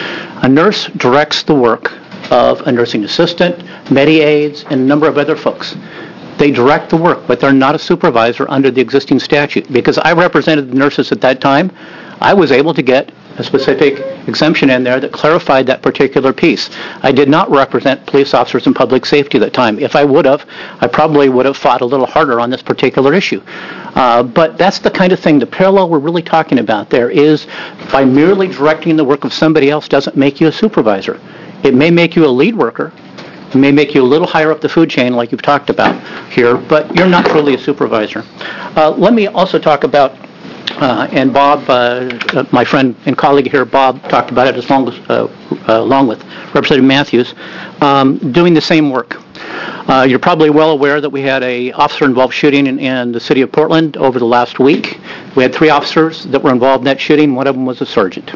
A nurse directs the work of a nursing assistant, medi-aides, and a number of other folks. They direct the work, but they're not a supervisor under the existing statute. Because I represented the nurses at that time, I was able to get a specific exemption in there that clarified that particular piece. I did not represent police officers in public safety at the time. If I would have, I probably would have fought a little harder on this particular issue. But that's the kind of thing, the parallel we're really talking about there is by merely directing the work of somebody else doesn't make you a supervisor. It may make you a lead worker. It may make you a little higher up the food chain like you've talked about here, but you're not truly a supervisor. Let me also talk about and Bob, my friend and colleague here, Bob, talked about it along with Representative Matthews, doing the same work. You're probably well aware that we had an officer-involved shooting in the city of Portland over the last week. We had 3 officers that were involved in that shooting. One of them was a sergeant.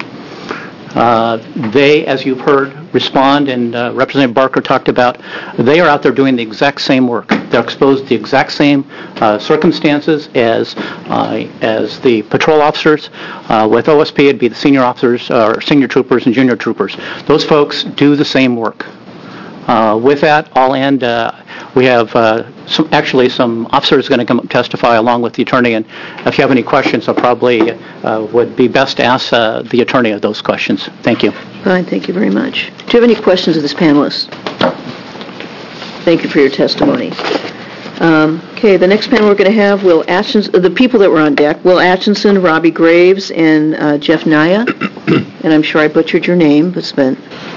They, as you've heard, respond, and Representative Barker talked about, they are out there doing the exact same work. They're exposed to the exact same circumstances as the patrol officers. With OSP, it'd be the senior officers, or senior troopers and junior troopers. Those folks do the same work. With that, I'll end. We have some officers going to come up and testify along with the attorney, and if you have any questions, I probably would be best to ask the attorney of those questions. Thank you. Fine, thank you very much. Do you have any questions of this panelist? Thank you for your testimony. Okay, the next panel we're going to have Will Atchison, the people that were on deck, Will Atchison, Robbie Graves, and Jeff Naya. And I'm sure I butchered your name, but it's been...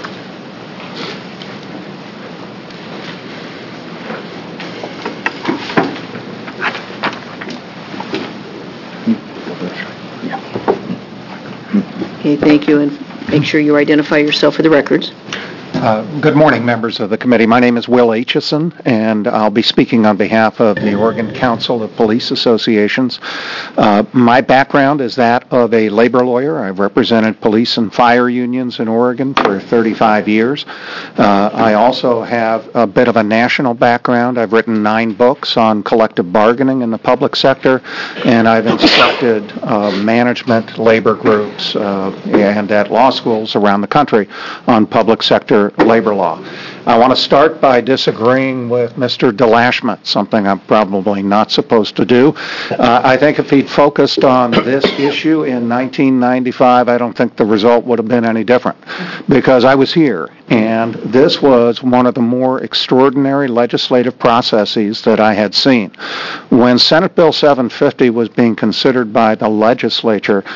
Okay, thank you, and make sure you identify yourself for the records. Good morning, members of the committee. My name is Will Atchison, and I'll be speaking on behalf of the Oregon Council of Police Associations. My background is that of a labor lawyer. I've represented police and fire unions in Oregon for 35 years. I also have a bit of a national background. I've written 9 books on collective bargaining in the public sector, and I've instructed management labor groups and at law schools around the country on public sector labor law. I want to start by disagreeing with Mr. DeLashman, something I'm probably not supposed to do. I think if he'd focused on this issue in 1995, I don't think the result would have been any different, because I was here, and this was one of the more extraordinary legislative processes that I had seen. When Senate Bill 750 was being considered by the legislature,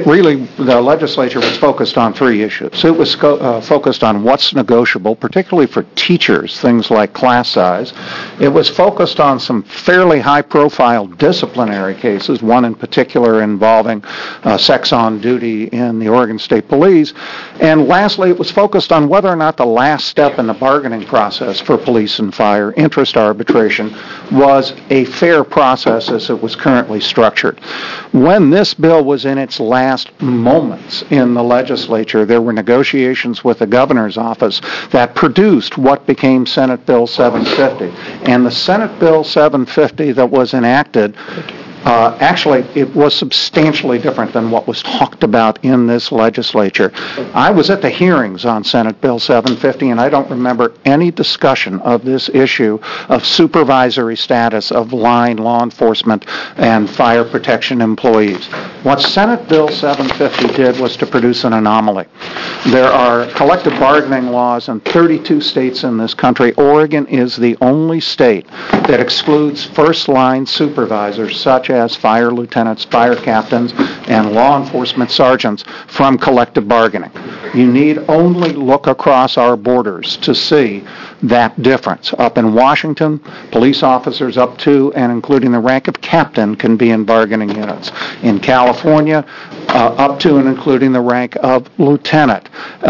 the legislature was focused on 3 issues. It was focused on what's negotiable, particularly for teachers, things like class size. It was focused on some fairly high-profile disciplinary cases, one in particular involving sex on duty in the Oregon State Police. And lastly, it was focused on whether or not the last step in the bargaining process for police and fire, interest arbitration, was a fair process as it was currently structured. When this bill was in its last moments in the legislature, there were negotiations with the governor's office that produced what became Senate Bill 750. And the Senate Bill 750 that was enacted, actually, it was substantially different than what was talked about in this legislature. I was at the hearings on Senate Bill 750, and I don't remember any discussion of this issue of supervisory status of line law enforcement and fire protection employees. What Senate Bill 750 did was to produce an anomaly. There are collective bargaining laws in 32 states in this country. Oregon is the only state that excludes first-line supervisors, such as fire lieutenants, fire captains, and law enforcement sergeants from collective bargaining. You need only look across our borders to see that difference. Up in Washington, police officers up to and including the rank of captain can be in bargaining units. In California, up to and including the rank of lieutenant.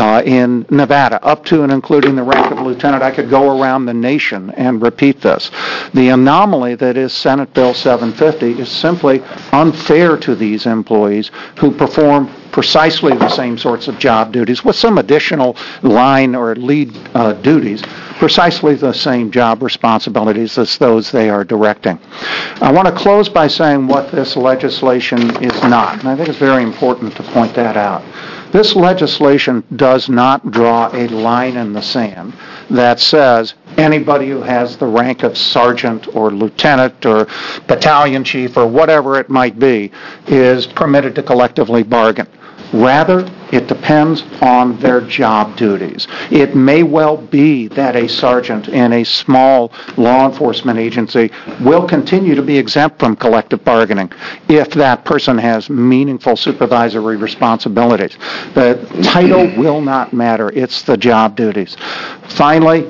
In Nevada, up to and including the rank of lieutenant. I could go around the nation and repeat this. The anomaly that is Senate Bill 750 is simply unfair to these employees who perform precisely the same sorts of job duties with some additional line or lead duties, precisely the same job responsibilities as those they are directing. I want to close by saying what this legislation is not, and I think it's very important to point that out. This legislation does not draw a line in the sand that says anybody who has the rank of sergeant or lieutenant or battalion chief or whatever it might be is permitted to collectively bargain. Rather, it depends on their job duties. It may well be that a sergeant in a small law enforcement agency will continue to be exempt from collective bargaining if that person has meaningful supervisory responsibilities. The title will not matter. It's the job duties. Finally,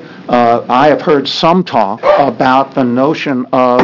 I have heard some talk about the notion of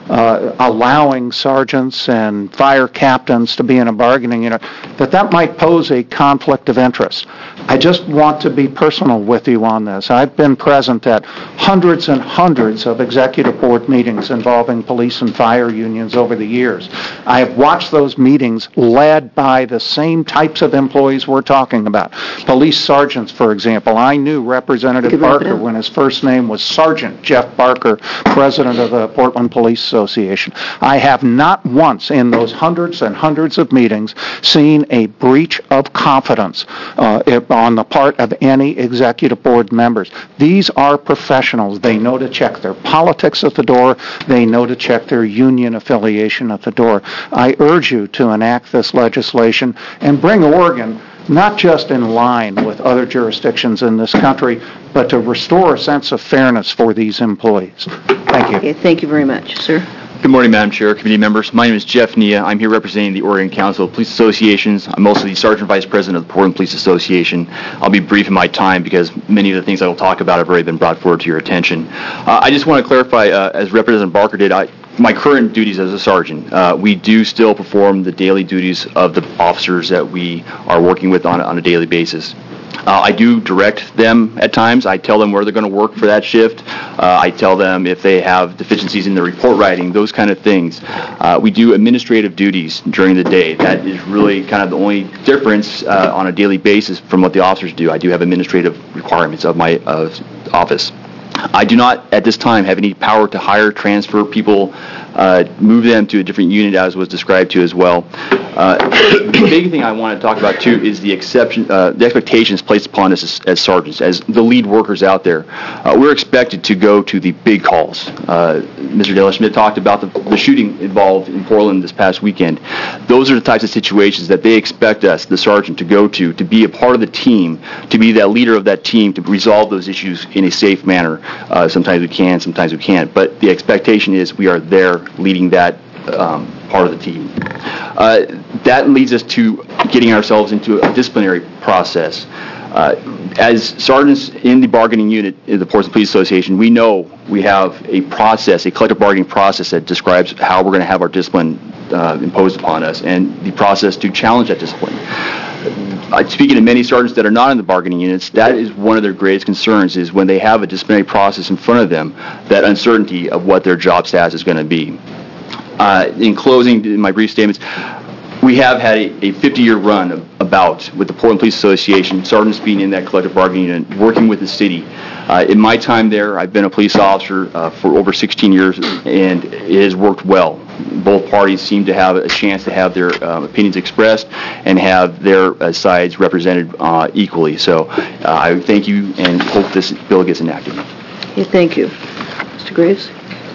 allowing sergeants and fire captains to be in a bargaining unit, that might pose a conflict of interest. I just want to be personal with you on this. I've been present at hundreds and hundreds of executive board meetings involving police and fire unions over the years. I have watched those meetings led by the same types of employees we're talking about. Police sergeants, for example. I knew Representative Barker when his first name was Sergeant Jeff Barker, president of the Portland Police Association. I have not once in those hundreds and hundreds of meetings seen a breach of confidence on the part of any executive board members. These are professionals. They know to check their politics at the door. They know to check their union affiliation at the door. I urge you to enact this legislation and bring Oregon not just in line with other jurisdictions in this country, but to restore a sense of fairness for these employees. Thank you. Okay, thank you very much, sir. Good morning, Madam Chair, committee members. My name is Jeff Nia. I'm here representing the Oregon Council of Police Associations. I'm also the Sergeant Vice President of the Portland Police Association. I'll be brief in my time because many of the things I will talk about have already been brought forward to your attention. I just want to clarify, as Representative Barker did, my current duties as a sergeant, we do still perform the daily duties of the officers that we are working with on a daily basis. I do direct them at times. I tell them where they're going to work for that shift. I tell them if they have deficiencies in the report writing, those kind of things. We do administrative duties during the day. That is really kind of the only difference on a daily basis from what the officers do. I do have administrative requirements of my office. I do not, at this time, have any power to hire, transfer people, move them to a different unit as was described to as well. The big thing I want to talk about, too, is the expectations placed upon us as sergeants, as the lead workers out there. We're expected to go to the big calls. Mr. Della-Schmidt talked about the shooting involved in Portland this past weekend. Those are the types of situations that they expect us, the sergeant, to go to be a part of the team, to be that leader of that team, to resolve those issues in a safe manner. Sometimes we can, sometimes we can't. But the expectation is we are there leading that part of the team. That leads us to getting ourselves into a disciplinary process. As sergeants in the bargaining unit in the Portsmouth Police Association, we know we have a process, a collective bargaining process that describes how we're going to have our discipline imposed upon us and the process to challenge that discipline. Speaking to many sergeants that are not in the bargaining units, that is one of their greatest concerns, is when they have a disciplinary process in front of them, that uncertainty of what their job status is going to be. In closing, in my brief statements, we have had a 50-year run with the Portland Police Association, sergeants being in that collective bargaining unit, working with the city. In my time there, I've been a police officer for over 16 years, and it has worked well. Both parties seem to have a chance to have their opinions expressed and have their sides represented equally. So I thank you and hope this bill gets enacted. Okay, thank you. Mr. Graves?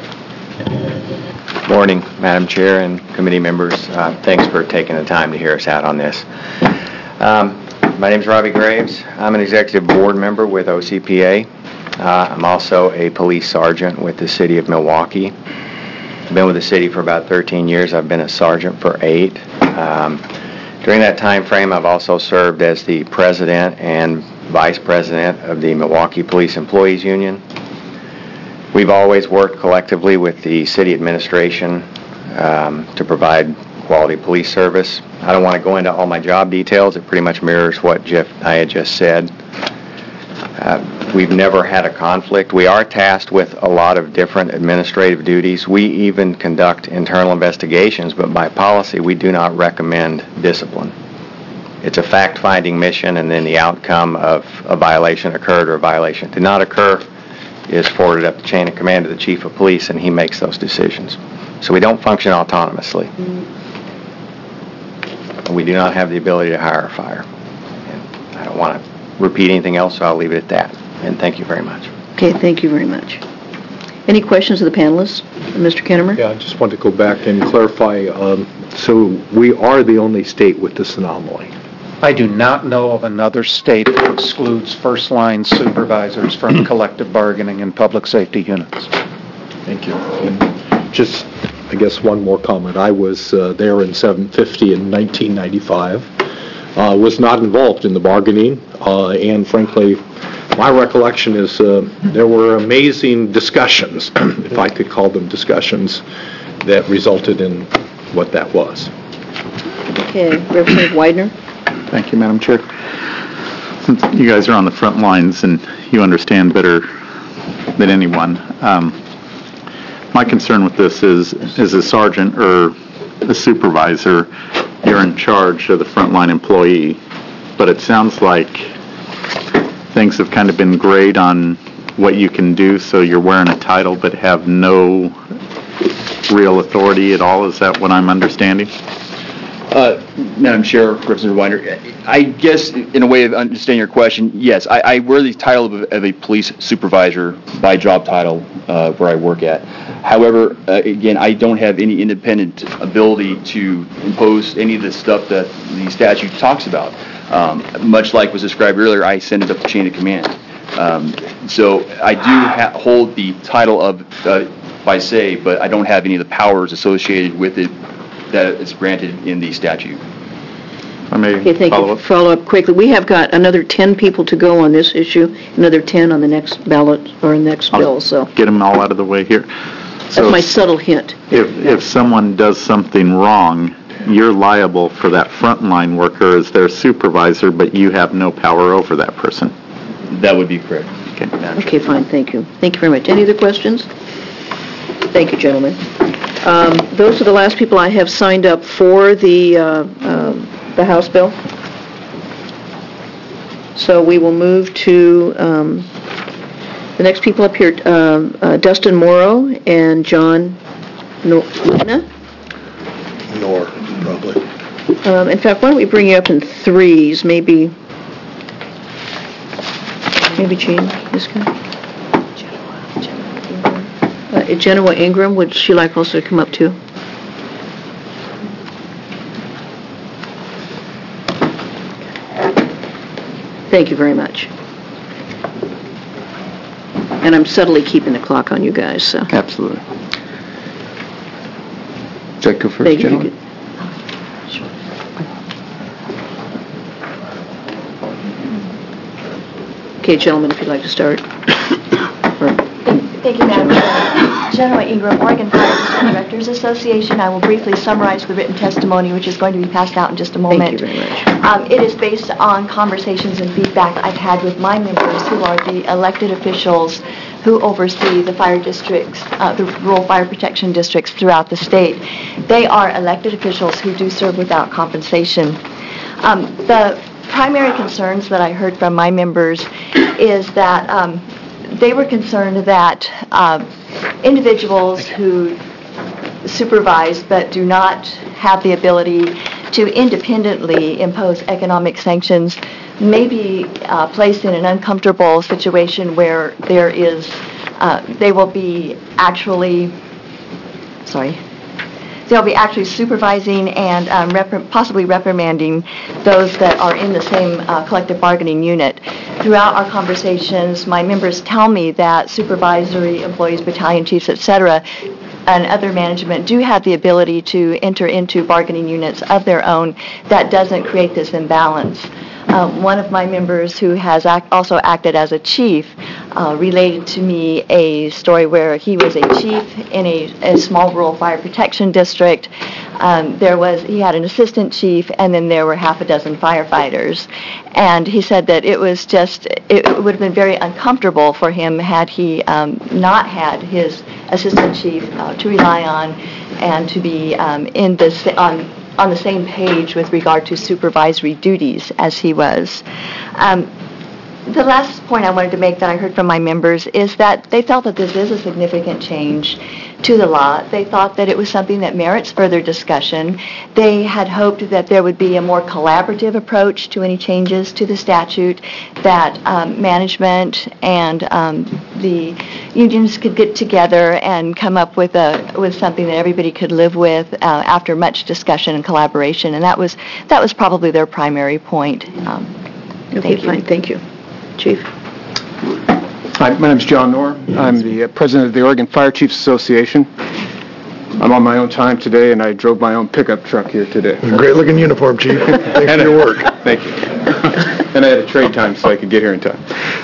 Morning, Madam Chair and committee members. Thanks for taking the time to hear us out on this. My name is Robbie Graves. I'm an executive board member with OCPA. I'm also a police sergeant with the city of Milwaukee. I've been with the city for about 13 years. I've been a sergeant for 8. During that time frame, I've also served as the president and vice president of the Milwaukee Police Employees Union. We've always worked collectively with the city administration to provide quality police service. I don't want to go into all my job details. It pretty much mirrors what I had just said. We've never had a conflict. We are tasked with a lot of different administrative duties. We even conduct internal investigations, but by policy, we do not recommend discipline. It's a fact-finding mission, and then the outcome of a violation occurred or a violation did not occur is forwarded up the chain of command to the chief of police, and he makes those decisions. So we don't function autonomously. We do not have the ability to hire or fire. And I don't want to repeat anything else, so I'll leave it at that. And thank you very much. Okay, thank you very much. Any questions of the panelists? Mr. Kennemer? Yeah, I just wanted to go back and clarify. So we are the only state with this anomaly. I do not know of another state that excludes first-line supervisors from collective bargaining in public safety units. Thank you. And just, I guess, one more comment. I was there in 750 in 1995. Was not involved in the bargaining, and frankly, my recollection is there were amazing discussions, if I could call them discussions, that resulted in what that was. Okay, Representative Widener. Thank you, Madam Chair. Since you guys are on the front lines and you understand better than anyone, my concern with this is, as a sergeant or a supervisor, you're in charge of the frontline employee, but it sounds like things have kind of been grayed on what you can do, so you're wearing a title but have no real authority at all. Is that what I'm understanding? Madam Chair, Representative Winder, I guess in a way of understanding your question, yes, I wear the title of a police supervisor by job title where I work at. However, again, I don't have any independent ability to impose any of the stuff that the statute talks about. Much like was described earlier, I send it up the chain of command. So I do hold the title of vice, but I don't have any of the powers associated with it that is granted in the statute. I may Okay, thank you. Follow up quickly. We have got another 10 people to go on this issue, another 10 on the next ballot or next bill. So get them all out of the way here. That's my subtle hint. If someone does something wrong, you're liable for that frontline worker as their supervisor, but you have no power over that person. That would be correct. Okay, fine. Thank you. Thank you very much. Any other questions? Thank you, gentlemen. Those are the last people I have signed up for the House bill. So we will move to the next people up here, Dustin Morrow and John Luna. Nor, probably. In fact, why don't we bring you up in threes, maybe Jean, this guy? Genoa Ingram, would she like also to come up too? Thank you very much. And I'm subtly keeping the clock on you guys, so. Absolutely. Should I go first, gentlemen? Okay, gentlemen, if you'd like to start. Thank you, Madam Chair. General Ingram, Oregon Fire District Directors Association. I will briefly summarize the written testimony, which is going to be passed out in just a moment. Thank you very much. It is based on conversations and feedback I've had with my members, who are the elected officials who oversee the fire districts, the rural fire protection districts throughout the state. They are elected officials who do serve without compensation. The primary concerns that I heard from my members is that they were concerned that individuals who supervise but do not have the ability to independently impose economic sanctions may be placed in an uncomfortable situation where there is, they will be actually supervising and possibly reprimanding those that are in the same collective bargaining unit. Throughout our conversations, my members tell me that supervisory employees, battalion chiefs, etc., and other management do have the ability to enter into bargaining units of their own. That doesn't create this imbalance. One of my members who has also acted as a chief related to me a story where he was a chief in a small rural fire protection district. He had an assistant chief, and then there were half a dozen firefighters. And he said that it would have been very uncomfortable for him had he not had his assistant chief to rely on and to be on the same page with regard to supervisory duties as he was. The last point I wanted to make that I heard from my members is that they felt that this is a significant change to the law. They thought that it was something that merits further discussion. They had hoped that there would be a more collaborative approach to any changes to the statute, that management and the unions could get together and come up with something that everybody could live with after much discussion and collaboration. And that was probably their primary point. Okay, fine. Thank you. Chief. Hi, my name is John Knorr. I'm the president of the Oregon Fire Chiefs Association. I'm on my own time today, and I drove my own pickup truck here today. Great-looking uniform, Chief. Thanks for your work. Thank you. And I had a trade time so I could get here in time.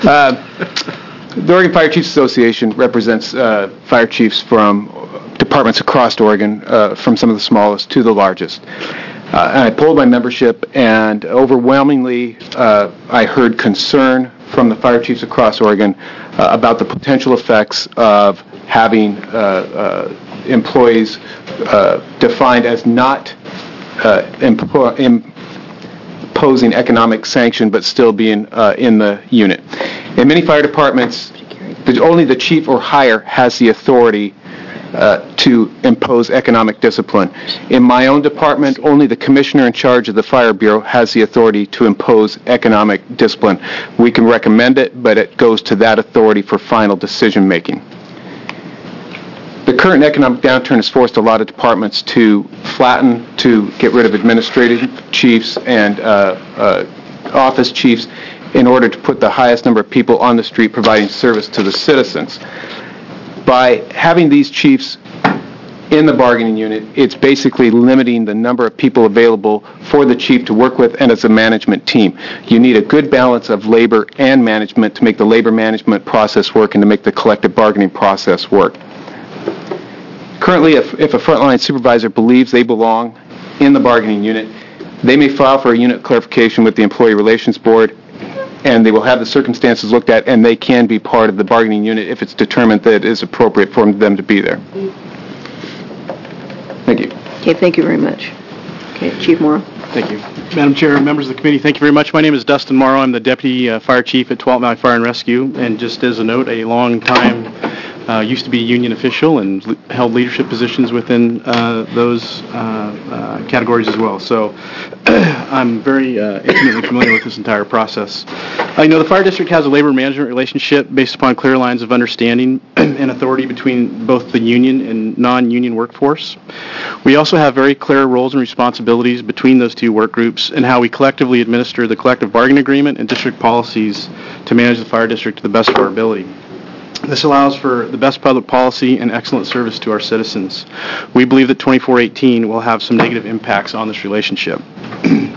The Oregon Fire Chiefs Association represents fire chiefs from departments across Oregon, from some of the smallest to the largest. And I polled my membership, and overwhelmingly I heard concern from the fire chiefs across Oregon about the potential effects of having employees defined as not imposing economic sanction but still being in the unit. In many fire departments, only the chief or higher has the authority to impose economic discipline. In my own department, only the commissioner in charge of the Fire Bureau has the authority to impose economic discipline. We can recommend it, but it goes to that authority for final decision making. The current economic downturn has forced a lot of departments to flatten, to get rid of administrative chiefs and office chiefs in order to put the highest number of people on the street providing service to the citizens. By having these chiefs in the bargaining unit, it's basically limiting the number of people available for the chief to work with and as a management team. You need a good balance of labor and management to make the labor management process work and to make the collective bargaining process work. Currently, if a frontline supervisor believes they belong in the bargaining unit, they may file for a unit clarification with the Employee Relations Board, and they will have the circumstances looked at, and they can be part of the bargaining unit if it's determined that it is appropriate for them to be there. Thank you. Okay, thank you very much. Okay, Chief Morrow. Thank you. Madam Chair, members of the committee, thank you very much. My name is Dustin Morrow. I'm the Deputy Fire Chief at Tualatin Valley Fire and Rescue, and just as a note, a long time used to be a union official and held leadership positions within those categories as well. So I'm very intimately familiar with this entire process. The fire district has a labor management relationship based upon clear lines of understanding and authority between both the union and non-union workforce. We also have very clear roles and responsibilities between those two work groups and how we collectively administer the collective bargaining agreement and district policies to manage the fire district to the best of our ability. This allows for the best public policy and excellent service to our citizens. We believe that 2418 will have some negative impacts on this relationship.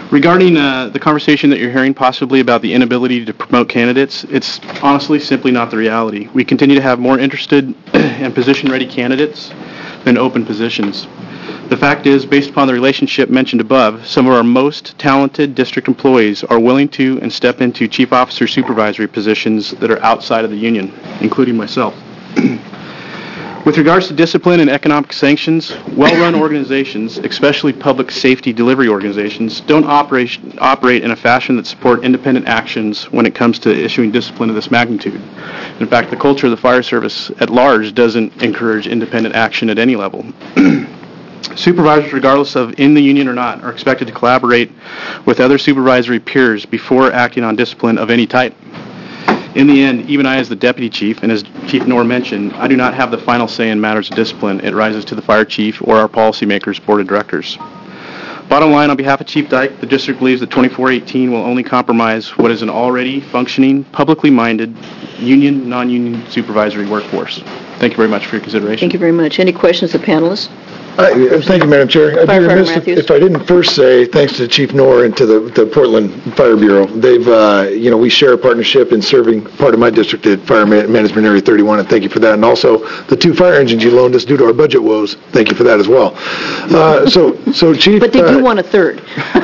Regarding the conversation that you're hearing possibly about the inability to promote candidates, it's honestly simply not the reality. We continue to have more interested and position-ready candidates than open positions. The fact is, based upon the relationship mentioned above, some of our most talented district employees are willing to and step into chief officer supervisory positions that are outside of the union, including myself. With regards to discipline and economic sanctions, well-run organizations, especially public safety delivery organizations, don't operate in a fashion that support independent actions when it comes to issuing discipline of this magnitude. In fact, the culture of the fire service at large doesn't encourage independent action at any level. Supervisors, regardless of in the union or not, are expected to collaborate with other supervisory peers before acting on discipline of any type. In the end, even I as the deputy chief, and as Chief Knorr mentioned, I do not have the final say in matters of discipline. It rises to the fire chief or our policymakers board of directors. Bottom line, on behalf of Chief Dyke, the district believes that 2418 will only compromise what is an already functioning, publicly minded, union, non-union supervisory workforce. Thank you very much for your consideration. Thank you very much. Any questions of panelists? Thank you, Madam Chair. I'd be remiss if I didn't first say thanks to Chief Knorr and to the Portland Fire Bureau. They've, we share a partnership in serving part of my district at Fire Management Area 31, and thank you for that. And also the 2 fire engines you loaned us due to our budget woes. Thank you for that as well. So Chief. But they do want a third.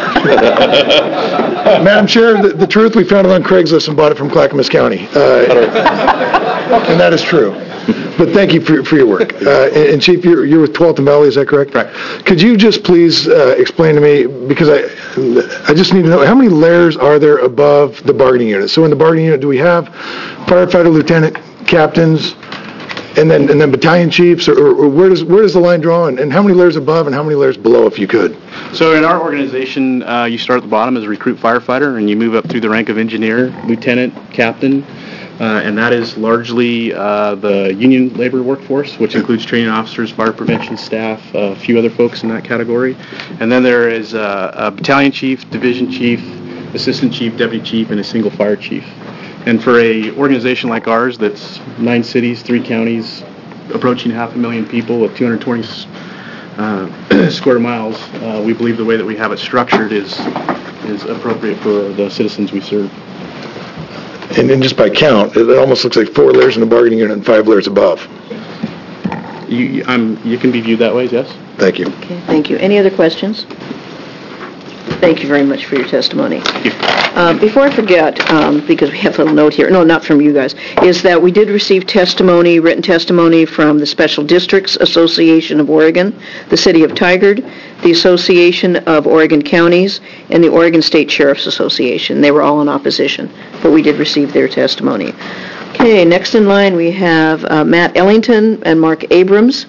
Madam Chair, the truth, we found it on Craigslist and bought it from Clackamas County, and that is true. But thank you for your work. And Chief, you're with Tualatin Valley, is that correct? Correct. Could you just please explain to me, because I just need to know, how many layers are there above the bargaining unit? So in the bargaining unit, do we have firefighter, lieutenant, captains, and then battalion chiefs, or where does the line draw, and how many layers above and how many layers below, if you could? So in our organization, you start at the bottom as a recruit firefighter, and you move up through the rank of engineer, lieutenant, captain, and that is largely the union labor workforce, which includes training officers, fire prevention staff, a few other folks in that category. And then there is a battalion chief, division chief, assistant chief, deputy chief, and a single fire chief. And for a organization like ours that's 9 cities, 3 counties, approaching 500,000 people with 220 square miles, we believe the way that we have it structured is appropriate for the citizens we serve. And then just by count, it almost looks like 4 layers in the bargaining unit and 5 layers above. You can be viewed that way, yes? Thank you. Okay, thank you. Any other questions? Thank you very much for your testimony. Thank you. Before I forget, because we have a little note here, no, not from you guys, is that we did receive testimony, written testimony from the Special Districts Association of Oregon, the City of Tigard, the Association of Oregon Counties, and the Oregon State Sheriff's Association. They were all in opposition, but we did receive their testimony. Okay, next in line we have Matt Ellington and Mark Abrams.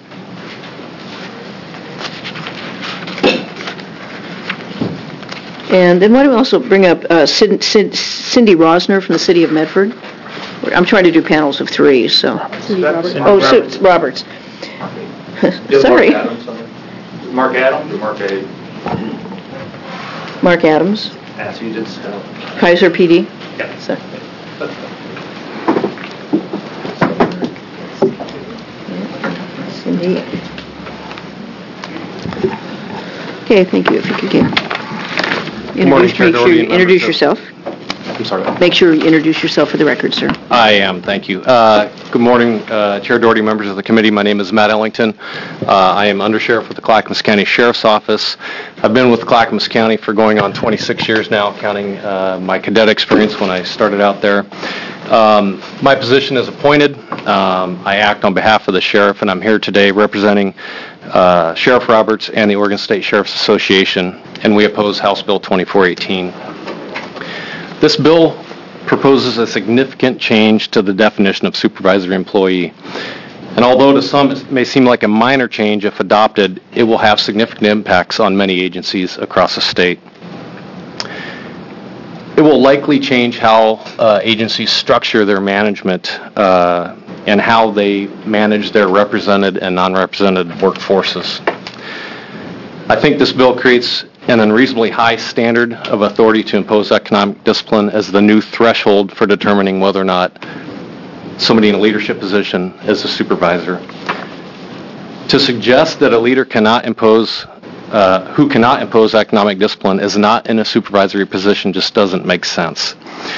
And then why don't we also bring up Cindy Rosner from the City of Medford? I'm trying to do panels of 3, so. Cindy Roberts. Oh, Roberts. Sorry. Mark Adams or Mark A? Mark Adams. As you did so. Kaiser PD. Yeah. So. Cindy. Okay, thank you. If you could get. Make sure you introduce yourself. I'm sorry. Make sure you introduce yourself for the record, sir. I am, thank you. Good morning, Chair Doherty, members of the committee. My name is Matt Ellington. I am Undersheriff with the Clackamas County Sheriff's Office. I've been with Clackamas County for going on 26 years now, counting my cadet experience when I started out there. My position is appointed. I act on behalf of the sheriff, and I'm here today representing Sheriff Roberts and the Oregon State Sheriff's Association, and we oppose House Bill 2418. This bill proposes a significant change to the definition of supervisory employee. And although to some it may seem like a minor change if adopted, it will have significant impacts on many agencies across the state. It will likely change how agencies structure their management and how they manage their represented and non-represented workforces. I think this bill creates an unreasonably high standard of authority to impose economic discipline as the new threshold for determining whether or not somebody in a leadership position is a supervisor. To suggest that a leader cannot impose who cannot impose economic discipline is not in a supervisory position just doesn't make sense.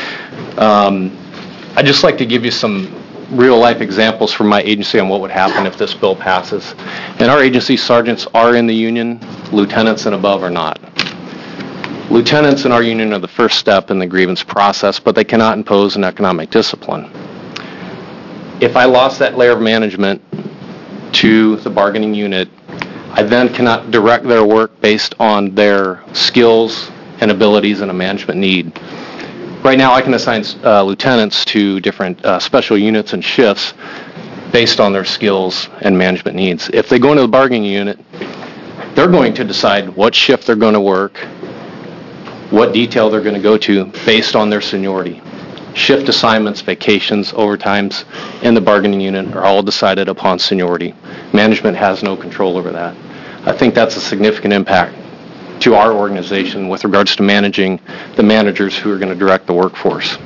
I'd just like to give you some real-life examples from my agency on what would happen if this bill passes. In our agency, sergeants are in the union, lieutenants and above are not. Lieutenants in our union are the first step in the grievance process, but they cannot impose an economic discipline. If I lost that layer of management to the bargaining unit, I then cannot direct their work based on their skills and abilities and a management need. Right now, I can assign lieutenants to different special units and shifts based on their skills and management needs. If they go into the bargaining unit, they're going to decide what shift they're going to work, what detail they're going to go to based on their seniority. Shift assignments, vacations, overtimes in the bargaining unit are all decided upon seniority. Management has no control over that. I think that's a significant impact to our organization with regards to managing the managers who are going to direct the workforce.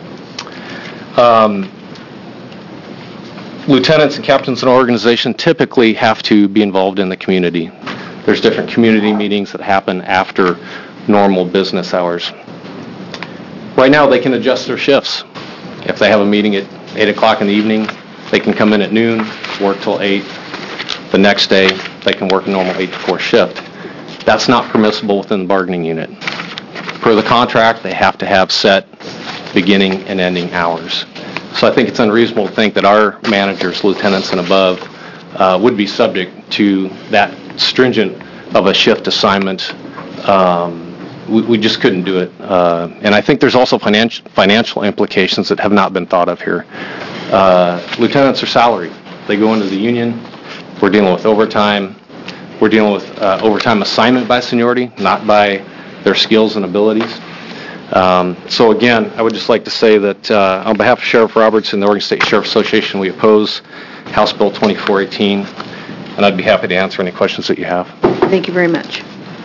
Lieutenants and captains in our organization typically have to be involved in the community. There's different community meetings that happen after normal business hours. Right now, they can adjust their shifts. If they have a meeting at 8 o'clock in the evening, they can come in at noon, work till 8. The next day, they can work a normal 8 to 4 shift. That's not permissible within the bargaining unit. Per the contract, they have to have set beginning and ending hours. So I think it's unreasonable to think that our managers, lieutenants and above, would be subject to that stringent of a shift assignment. We just couldn't do it. And I think there's also financial implications that have not been thought of here. Lieutenants are salaried. They go into the union. We're dealing with overtime. We're dealing with overtime assignment by seniority, not by their skills and abilities. So again, I would just like to say that on behalf of Sheriff Roberts and the Oregon State Sheriff Association, we oppose House Bill 2418, and I'd be happy to answer any questions that you have. Thank you very much.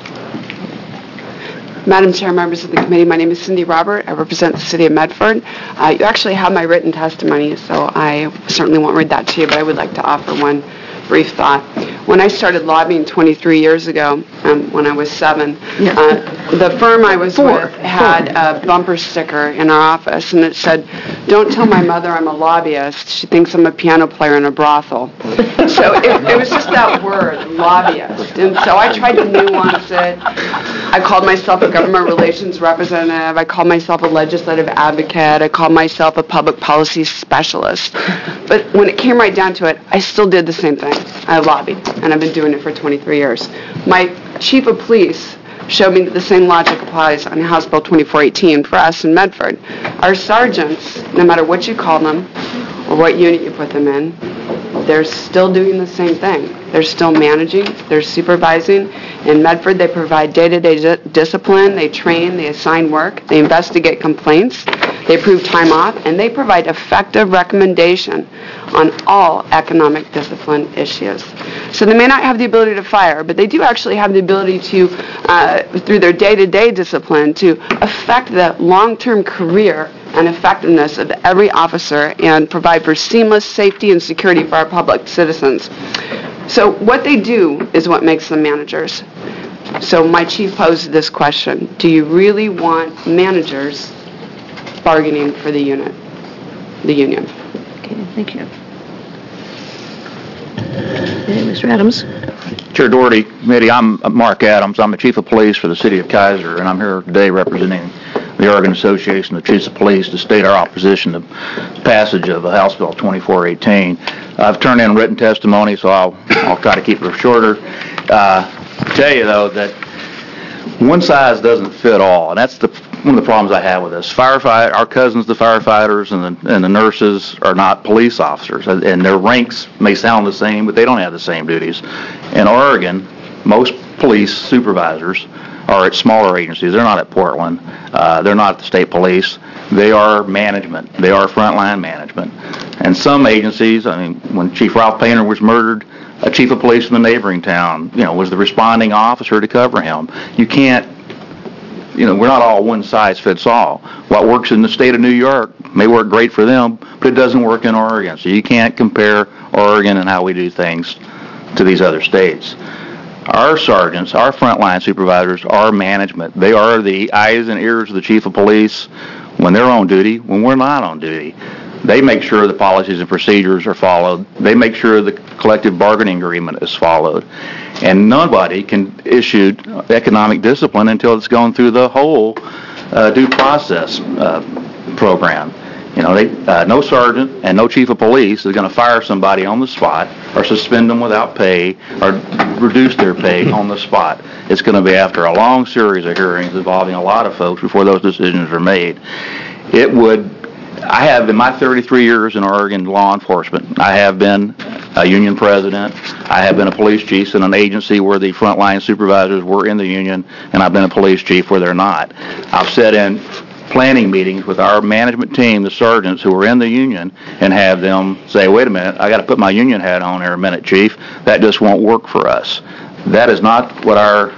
Madam Chair, members of the committee, my name is Cindy Robert. I represent the city of Medford. You actually have my written testimony, so I certainly won't read that to you, but I would like to offer one brief thought. When I started lobbying 23 years ago, when I was 7, the firm I was with had a bumper sticker in our office, and it said, "Don't tell my mother I'm a lobbyist. She thinks I'm a piano player in a brothel." So it was just that word, lobbyist. And so I tried to nuance it. I called myself a government relations representative. I called myself a legislative advocate. I called myself a public policy specialist. But when it came right down to it, I still did the same thing. I lobbied, and I've been doing it for 23 years. My chief of police showed me that the same logic applies on House Bill 2418 for us in Medford. Our sergeants, no matter what you call them or what unit you put them in, they're still doing the same thing. They're still managing, they're supervising. In Medford, they provide day-to-day discipline, they train, they assign work, they investigate complaints, they approve time off, and they provide effective recommendation on all economic discipline issues. So they may not have the ability to fire, but they do actually have the ability to, through their day-to-day discipline, to affect the long-term career and effectiveness of every officer and provide for seamless safety and security for our public citizens. So what they do is what makes them managers. So my chief posed this question: do you really want managers bargaining for the union? Okay, thank you. Okay, Mr. Adams. Chair Doherty, committee, I'm Mark Adams. I'm the chief of police for the city of Kaiser, and I'm here today representing the Oregon Association of Chiefs of Police to state our opposition to passage of House Bill 2418. I've turned in written testimony, so I'll try to keep it shorter. Tell you, though, that one size doesn't fit all, and that's one of the problems I have with this. Our cousins, the firefighters and the nurses, are not police officers, and their ranks may sound the same, but they don't have the same duties. In Oregon, most police supervisors are at smaller agencies. They're not at Portland. They're not at the state police. They are management. They are frontline management. And some agencies, I mean, when Chief Ralph Painter was murdered, a chief of police in the neighboring town, was the responding officer to cover him. You can't, we're not all one size fits all. What works in the state of New York may work great for them, but it doesn't work in Oregon. So you can't compare Oregon and how we do things to these other states. Our sergeants, our frontline supervisors, our management, they are the eyes and ears of the chief of police when they're on duty, when we're not on duty. They make sure the policies and procedures are followed. They make sure the collective bargaining agreement is followed. And nobody can issue economic discipline until it's gone through the whole due process program. You know, no sergeant and no chief of police is going to fire somebody on the spot or suspend them without pay or reduce their pay on the spot. It's going to be after a long series of hearings involving a lot of folks before those decisions are made. I have, in my 33 years in Oregon law enforcement, I have been a union president, I have been a police chief in an agency where the frontline supervisors were in the union, and I've been a police chief where they're not. I've sat in planning meetings with our management team, the sergeants who are in the union, and have them say, wait a minute, I got to put my union hat on here a minute, chief. That just won't work for us. That is not what our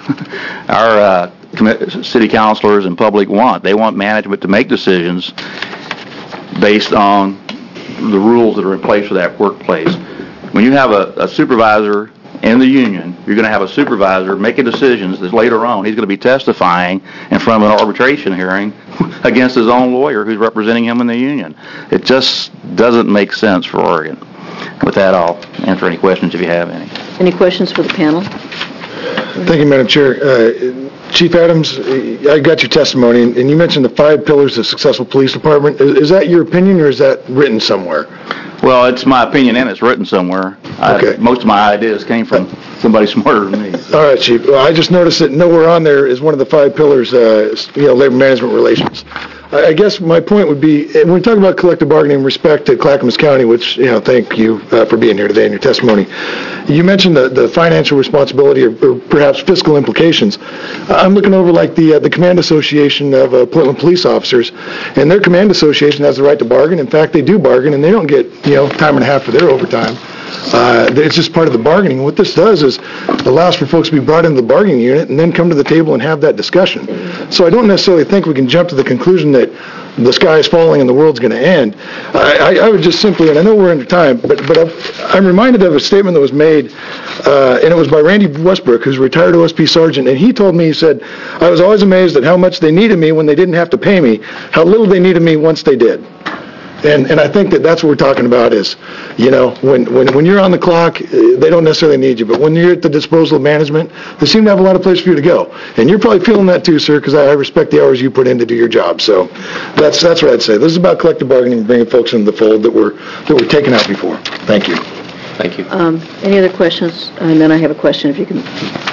city councilors and public want. They want management to make decisions based on the rules that are in place for that workplace. When you have a supervisor in the union, you're going to have a supervisor making decisions that later on he's going to be testifying in front of an arbitration hearing against his own lawyer who's representing him in the union. It just doesn't make sense for Oregon. With that, I'll answer any questions if you have any. Any questions for the panel? Thank you, Madam Chair. Chief Adams, I got your testimony, and you mentioned the 5 pillars of a successful police department. Is that your opinion, or is that written somewhere? Well, it's my opinion, and it's written somewhere. Okay. Most of my ideas came from somebody smarter than me. All right, Chief. Well, I just noticed that nowhere on there is one of the 5 pillars, labor management relations. I guess my point would be, when we talk about collective bargaining in respect to Clackamas County, which, thank you for being here today in your testimony, you mentioned the financial responsibility or perhaps fiscal implications. I'm looking over like the Command Association of Portland Police Officers, and their Command Association has the right to bargain. In fact, they do bargain, and they don't get, time and a half for their overtime. It's just part of the bargaining. What this does is allows for folks to be brought into the bargaining unit and then come to the table and have that discussion. So I don't necessarily think we can jump to the conclusion that the sky is falling and the world's going to end. I would just simply, and I know we're under time, but I'm reminded of a statement that was made, and it was by Randy Westbrook, who's a retired OSP sergeant, and he told me, he said, I was always amazed at how much they needed me when they didn't have to pay me, how little they needed me once they did. And I think that's what we're talking about is, when you're on the clock, they don't necessarily need you. But when you're at the disposal of management, they seem to have a lot of place for you to go. And you're probably feeling that too, sir, because I respect the hours you put in to do your job. So that's what I'd say. This is about collective bargaining, bringing folks into the fold that were taken out before. Thank you. Thank you. Any other questions? And then I have a question if you can.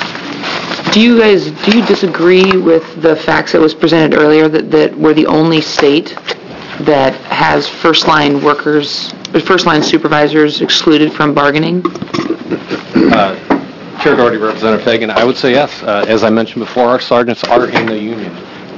Do you disagree with the facts that was presented earlier that we're the only state that has first-line supervisors excluded from bargaining? Chair Doherty, Representative Fagan, I would say yes. As I mentioned before, our sergeants are in the union.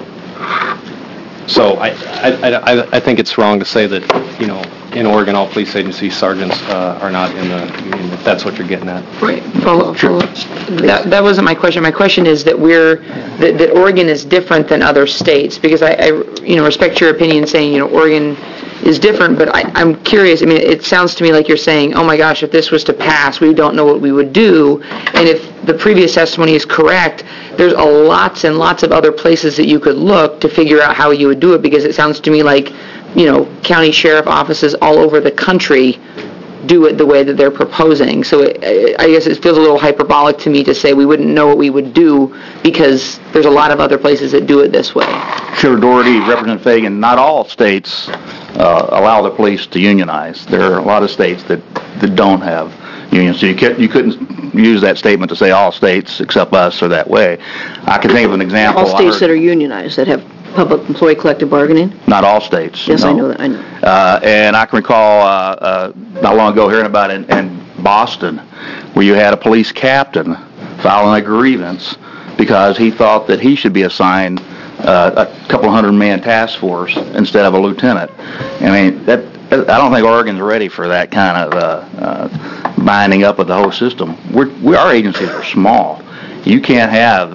So I think it's wrong to say that, in Oregon, all police agency sergeants are not in the union, if that's what you're getting at. Right. Follow. That wasn't my question. My question is that that Oregon is different than other states, because I respect your opinion saying, Oregon is different, but I'm curious. I mean, it sounds to me like you're saying, oh my gosh, if this was to pass, we don't know what we would do. And if the previous testimony is correct, there's lots and lots of other places that you could look to figure out how you would do it, because it sounds to me like, county sheriff offices all over the country do it the way that they're proposing. So I guess it feels a little hyperbolic to me to say we wouldn't know what we would do because there's a lot of other places that do it this way. Chair Doherty, Representative Fagan, not all states allow the police to unionize. There are a lot of states that don't have unions. So you couldn't use that statement to say all states except us are that way. I can think of an example. All states that are unionized, that have public employee collective bargaining? Not all states. Yes, no. I know that. I know. And I can recall not long ago hearing about it in Boston, where you had a police captain filing a grievance because he thought that he should be assigned a couple 100-man task force instead of a lieutenant. I mean, I don't think Oregon's ready for that kind of binding up of the whole system. Our agencies are small. You can't have,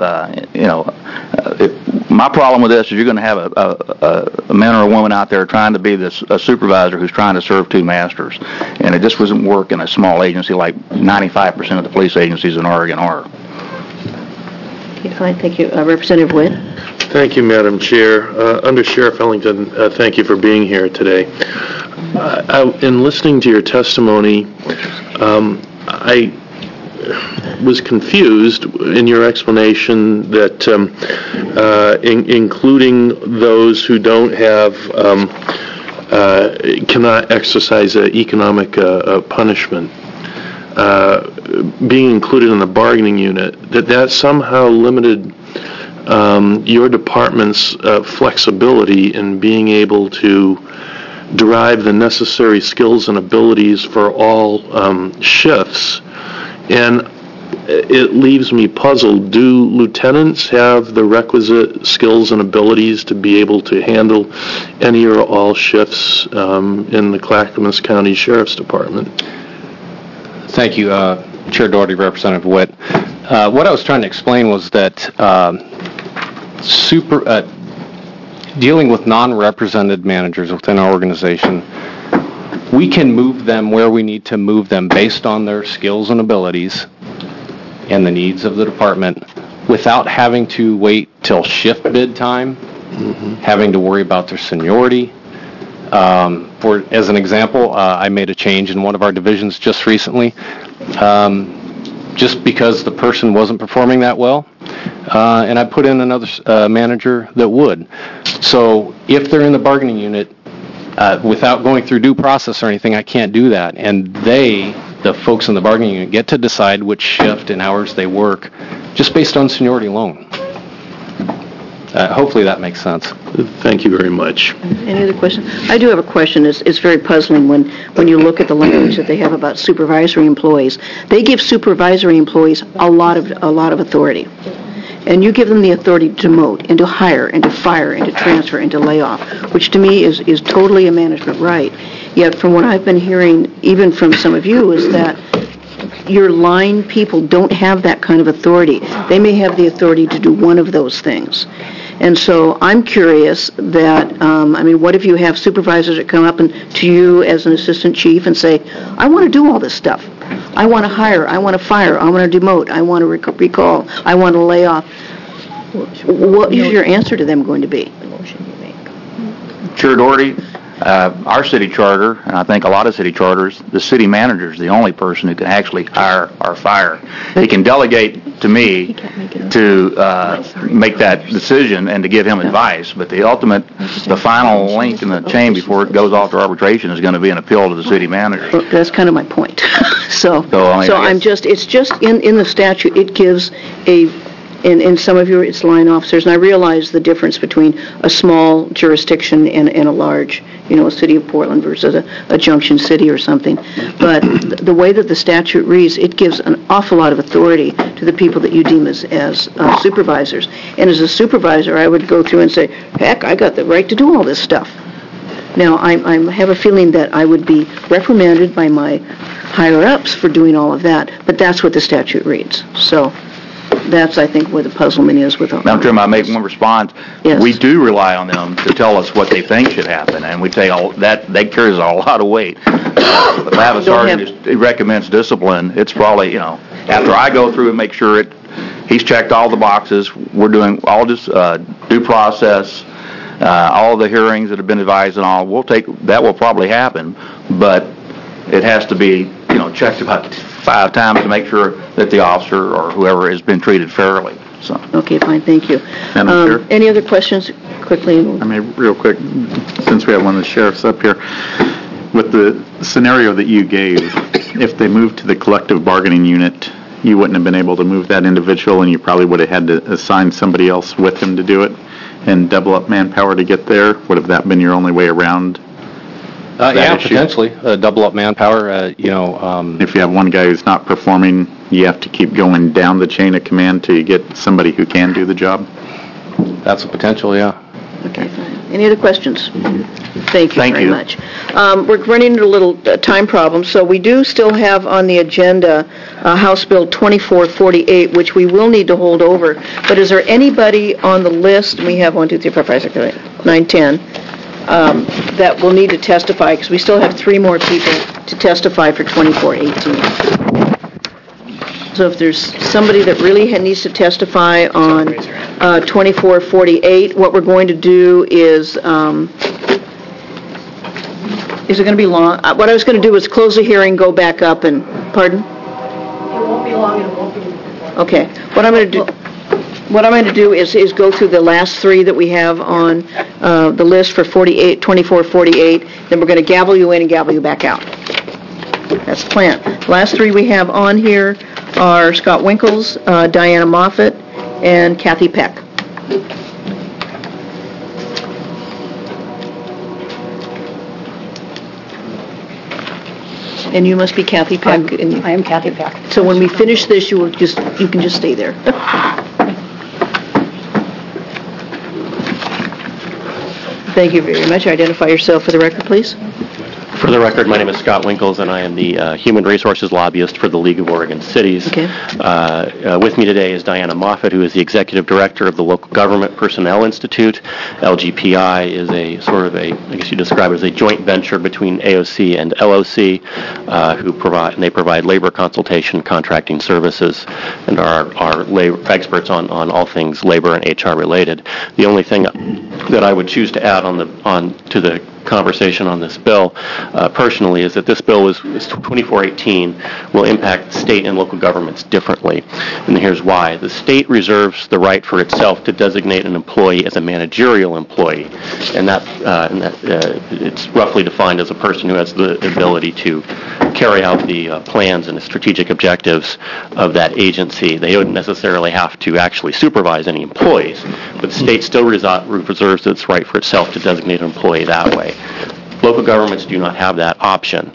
my problem with this is you're going to have a man or a woman out there trying to be a supervisor who's trying to serve 2 masters. And it just doesn't work in a small agency like 95% of the police agencies in Oregon are. Okay, fine, thank you. Representative Witt? Thank you, Madam Chair. Under Sheriff Ellington, thank you for being here today. In listening to your testimony, I was confused in your explanation that including those who don't have, cannot exercise economic punishment, being included in the bargaining unit, that somehow limited your department's flexibility in being able to derive the necessary skills and abilities for all shifts. And it leaves me puzzled. Do lieutenants have the requisite skills and abilities to be able to handle any or all shifts in the Clackamas County Sheriff's Department? Thank you, Chair Doherty, Representative Witt. What I was trying to explain was that dealing with non-represented managers within our organization, we can move them where we need to move them based on their skills and abilities and the needs of the department without having to wait till shift bid time, having to worry about their seniority. As an example, I made a change in one of our divisions just recently, just because the person wasn't performing that well, and I put in another manager that would. So if they're in the bargaining unit, without going through due process or anything, I can't do that. And the folks in the bargaining unit, get to decide which shift and hours they work just based on seniority alone. Hopefully that makes sense. Thank you very much. Any other questions? I do have a question. It's very puzzling when you look at the language that they have about supervisory employees. They give supervisory employees a lot of authority. And you give them the authority to demote and to hire and to fire and to transfer and to lay off, which to me is totally a management right. Yet from what I've been hearing, even from some of you, is that your line people don't have that kind of authority. They may have the authority to do one of those things. And so I'm curious that, what if you have supervisors that come up to you as an assistant chief and say, I want to do all this stuff. I want to hire, I want to fire, I want to demote, I want to recall, I want to lay off. What is your answer to them going to be? Chair Doherty, our city charter, and I think a lot of city charters, the city manager is the only person who can actually hire or fire. He can delegate to me to make that decision and to give him advice, but the final link in the chain before it goes off to arbitration is going to be an appeal to the city manager. Well, that's kind of my point. It's just in the statute, it gives in some of it's line officers, and I realize the difference between a small jurisdiction and a large, a city of Portland versus a junction city or something. But the way that the statute reads, it gives an awful lot of authority to the people that you deem as supervisors. And as a supervisor, I would go through and say, heck, I got the right to do all this stuff. Now, I have a feeling that I would be reprimanded by my higher-ups for doing all of that, but that's what the statute reads. So that's, I think, where the puzzlement is with all Madam Chairman, I make one response. Yes. We do rely on them to tell us what they think should happen, and we take that carries a lot of weight. If I have a sergeant who recommends discipline, it's probably, after I go through and make sure he's checked all the boxes, we're doing all this due process, all the hearings that have been advised and all, that will probably happen, but it has to be, checked about 5 times to make sure that the officer or whoever has been treated fairly. So. Okay, fine, thank you. Madam Chair? Any other questions quickly? Real quick, since we have one of the sheriffs up here, with the scenario that you gave, if they moved to the collective bargaining unit, you wouldn't have been able to move that individual, and you probably would have had to assign somebody else with him to do it and double up manpower to get there. Would have that been your only way around? Potentially. Double up manpower, If you have one guy who's not performing, you have to keep going down the chain of command till you get somebody who can do the job? That's a potential, yeah. Okay, fine. Any other questions? Thank you very much. We're running into a little time problem, so we do still have on the agenda House Bill 2448, which we will need to hold over. But is there anybody on the list, we have 1, 2, 3, 4, 5, 6, 7, 8, 9, 10, that will need to testify, because we still have 3 more people to testify for 2418. So if there's somebody that really needs to testify on 2448, what we're going to do is it going to be long? What I was going to do was close the hearing, go back up, and, pardon? It won't be long, and it won't be... Okay. What I'm going to do is go through the last three that we have on the list for 2448. Then we're going to gavel you in and gavel you back out. That's the plan. The last three we have on here are Scott Winkles, Diana Moffett, and Kathy Peck. And you must be Kathy Peck. I am Kathy Peck. So when we finish this, you can just stay there. Thank you very much. Identify yourself for the record, please. For the record, my name is Scott Winkles, and I am the Human Resources Lobbyist for the League of Oregon Cities. Okay. With me today is Diana Moffett, who is the Executive Director of the Local Government Personnel Institute. LGPI is a sort of I guess you describe it as a joint venture between AOC and LOC, they provide labor consultation, contracting services, and are experts on all things labor and HR related. The only thing that I would choose to add to the conversation on this bill personally is that this bill is 2418 will impact state and local governments differently, and here's why. The state reserves the right for itself to designate an employee as a managerial employee, and that it's roughly defined as a person who has the ability to carry out the plans and the strategic objectives of that agency. They wouldn't necessarily have to actually supervise any employees, but the state still reserves its right for itself to designate an employee that way. Local governments do not have that option.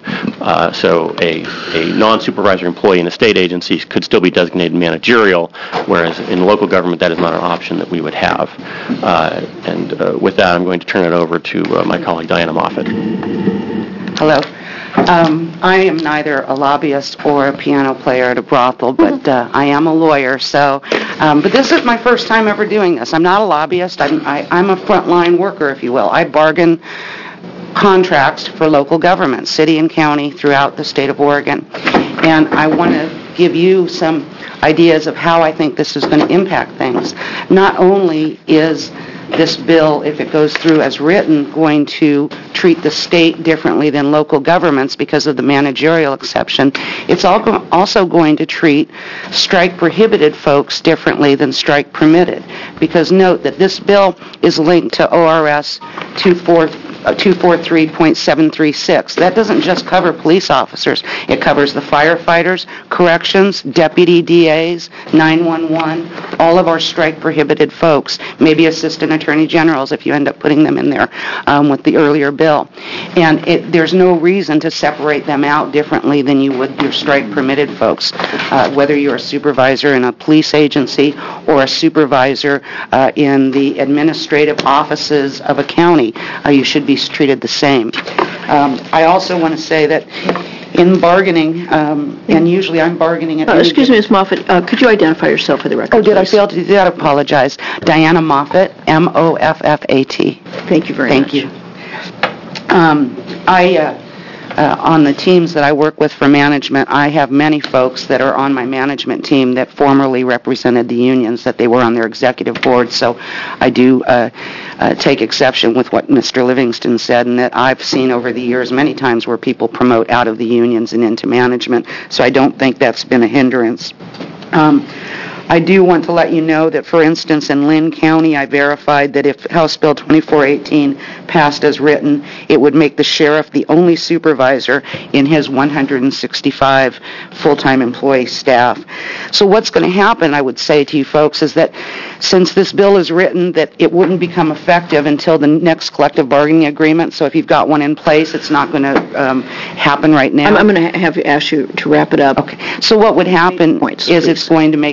So a non-supervisory employee in a state agency could still be designated managerial, whereas in local government that is not an option that we would have. And with that, I'm going to turn it over to my colleague Diana Moffett. Hello. I am neither a lobbyist or a piano player at a brothel, but I am a lawyer. So, but this is my first time ever doing this. I'm not a lobbyist. I'm a frontline worker, if you will. I bargain contracts for local government, city and county throughout the state of Oregon. And I want to give you some ideas of how I think this is going to impact things. Not only is this bill, if it goes through as written, going to treat the state differently than local governments because of the managerial exception, it's also going to treat strike-prohibited folks differently than strike-permitted. Because note that this bill is linked to ORS 243.736. That doesn't just cover police officers. It covers the firefighters, corrections, deputy DAs, 911, all of our strike-prohibited folks, maybe assistant attorney generals if you end up putting them in there with the earlier bill. And there's no reason to separate them out differently than you would your strike-permitted folks. Whether you're a supervisor in a police agency or a supervisor in the administrative offices of a county, you should be treated the same. I also want to say that in bargaining, and usually I'm bargaining at... excuse me, Ms. Moffett, could you identify yourself for the record, did I please? fail to do that? I apologize. Diana Moffett, Moffat. Thank you very much. Thank you. On the teams that I work with for management, I have many folks that are on my management team that formerly represented the unions, that they were on their executive board. So I do take exception with what Mr. Livingston said, and that I've seen over the years many times where people promote out of the unions and into management. So I don't think that's been a hindrance. I do want to let you know that, for instance, in Lynn County, I verified that if House Bill 2418 passed as written, it would make the sheriff the only supervisor in his 165 full-time employee staff. So what's going to happen, I would say to you folks, is that since this bill is written, that it wouldn't become effective until the next collective bargaining agreement. So if you've got one in place, it's not going to happen right now. I'm going to have to ask you to wrap it up. Okay. So what would happen is it's going to make managers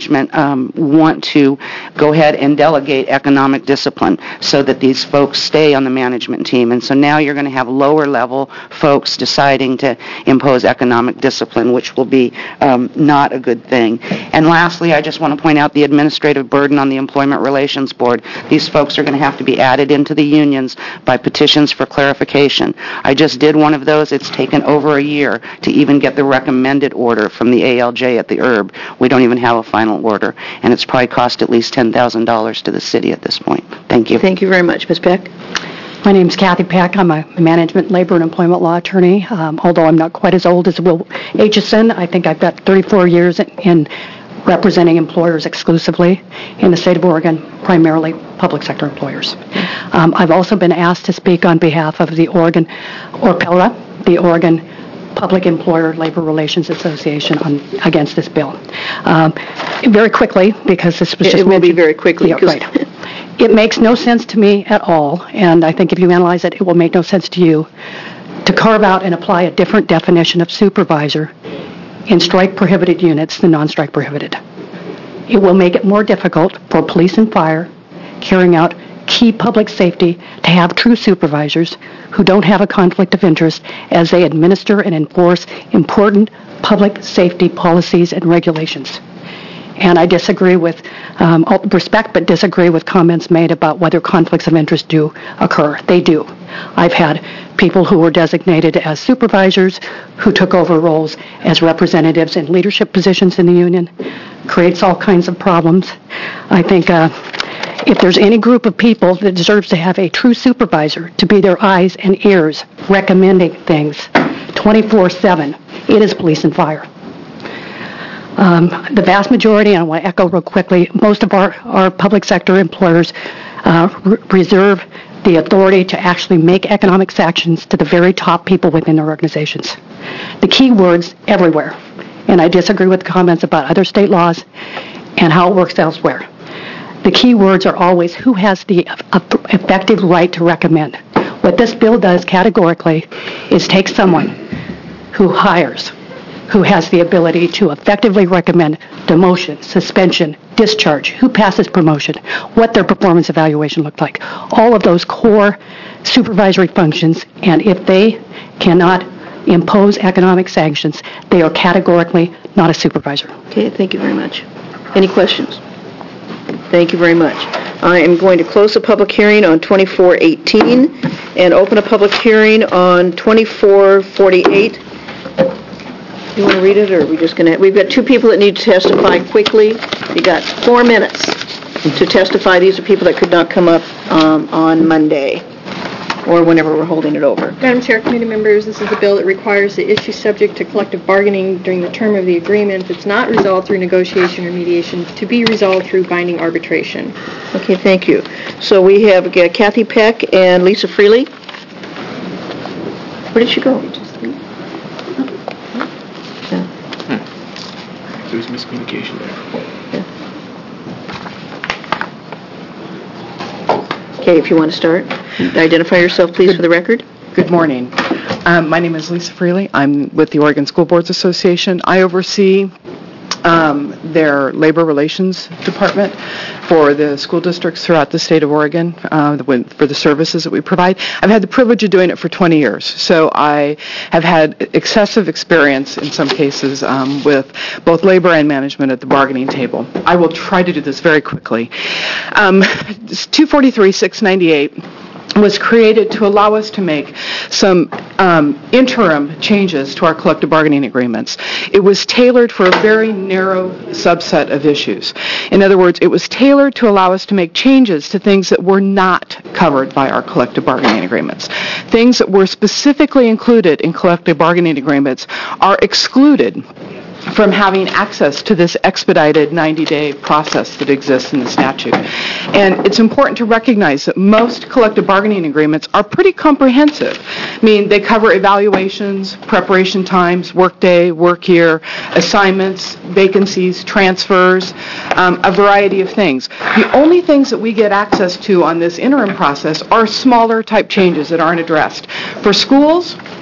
management want to go ahead and delegate economic discipline so that these folks stay on the management team. And so now you're going to have lower level folks deciding to impose economic discipline, which will be not a good thing. And lastly, I just want to point out the administrative burden on the Employment Relations Board. These folks are going to have to be added into the unions by petitions for clarification. I just did one of those. It's taken over a year to even get the recommended order from the ALJ at the ERB. We don't even have a final order, and it's probably cost at least $10,000 to the city at this point. Thank you. Thank you very much. Ms. Peck? My name's Kathy Peck. I'm a management, labor, and employment law attorney. Although I'm not quite as old as Will Aitchison, I think I've got 34 years in representing employers exclusively in the state of Oregon, primarily public sector employers. I've also been asked to speak on behalf of the Oregon, ORPELA, the Oregon Public Employer Labor Relations Association against this bill. Very quickly, because this was just It will be very quickly. Yeah, right. It makes no sense to me at all, and I think if you analyze it, it will make no sense to you, to carve out and apply a different definition of supervisor in strike-prohibited units than non-strike prohibited. It will make it more difficult for police and fire carrying out key public safety to have true supervisors who don't have a conflict of interest as they administer and enforce important public safety policies and regulations. And I disagree with, all respect, but disagree with comments made about whether conflicts of interest do occur. They do. I've had people who were designated as supervisors who took over roles as representatives in leadership positions in the union. Creates all kinds of problems. I think if there's any group of people that deserves to have a true supervisor to be their eyes and ears recommending things 24/7, it is police and fire. The vast majority, and I want to echo real quickly, most of our public sector employers reserve the authority to actually make economic sanctions to the very top people within their organizations. The key words everywhere, and I disagree with comments about other state laws and how it works elsewhere. The key words are always who has the effective right to recommend. What this bill does categorically is take someone who hires, who has the ability to effectively recommend demotion, suspension, discharge, who passes promotion, what their performance evaluation looked like, all of those core supervisory functions, and if they cannot impose economic sanctions, they are categorically not a supervisor. Okay, thank you very much. Any questions? Thank you very much. I am going to close the public hearing on 2418 and open a public hearing on 2448. You want to read it, or are we just going to... We've got two people that need to testify quickly. You got 4 minutes to testify. These are people that could not come up on Monday or whenever we're holding it over. Madam Chair, committee members, this is a bill that requires the issue subject to collective bargaining during the term of the agreement that's not resolved through negotiation or mediation to be resolved through binding arbitration. Okay, thank you. So we have Kathy Peck and Lisa Freely. Where did she go? There was miscommunication there. Okay, if you want to start, identify yourself, please, for the record. Good morning. My name is Lisa Freely. I'm with the Oregon School Boards Association. I oversee their labor relations department for the school districts throughout the state of Oregon for the services that we provide. I've had the privilege of doing it for 20 years, so I have had excessive experience in some cases with both labor and management at the bargaining table. I will try to do this very quickly. 243-698 was created to allow us to make some interim changes to our collective bargaining agreements. It was tailored for a very narrow subset of issues. In other words, it was tailored to allow us to make changes to things that were not covered by our collective bargaining agreements. Things that were specifically included in collective bargaining agreements are excluded from having access to this expedited 90-day process that exists in the statute. And it's important to recognize that most collective bargaining agreements are pretty comprehensive. I mean, they cover evaluations, preparation times, workday, work year, assignments, vacancies, transfers, a variety of things. The only things that we get access to on this interim process are smaller type changes that aren't addressed. For schools,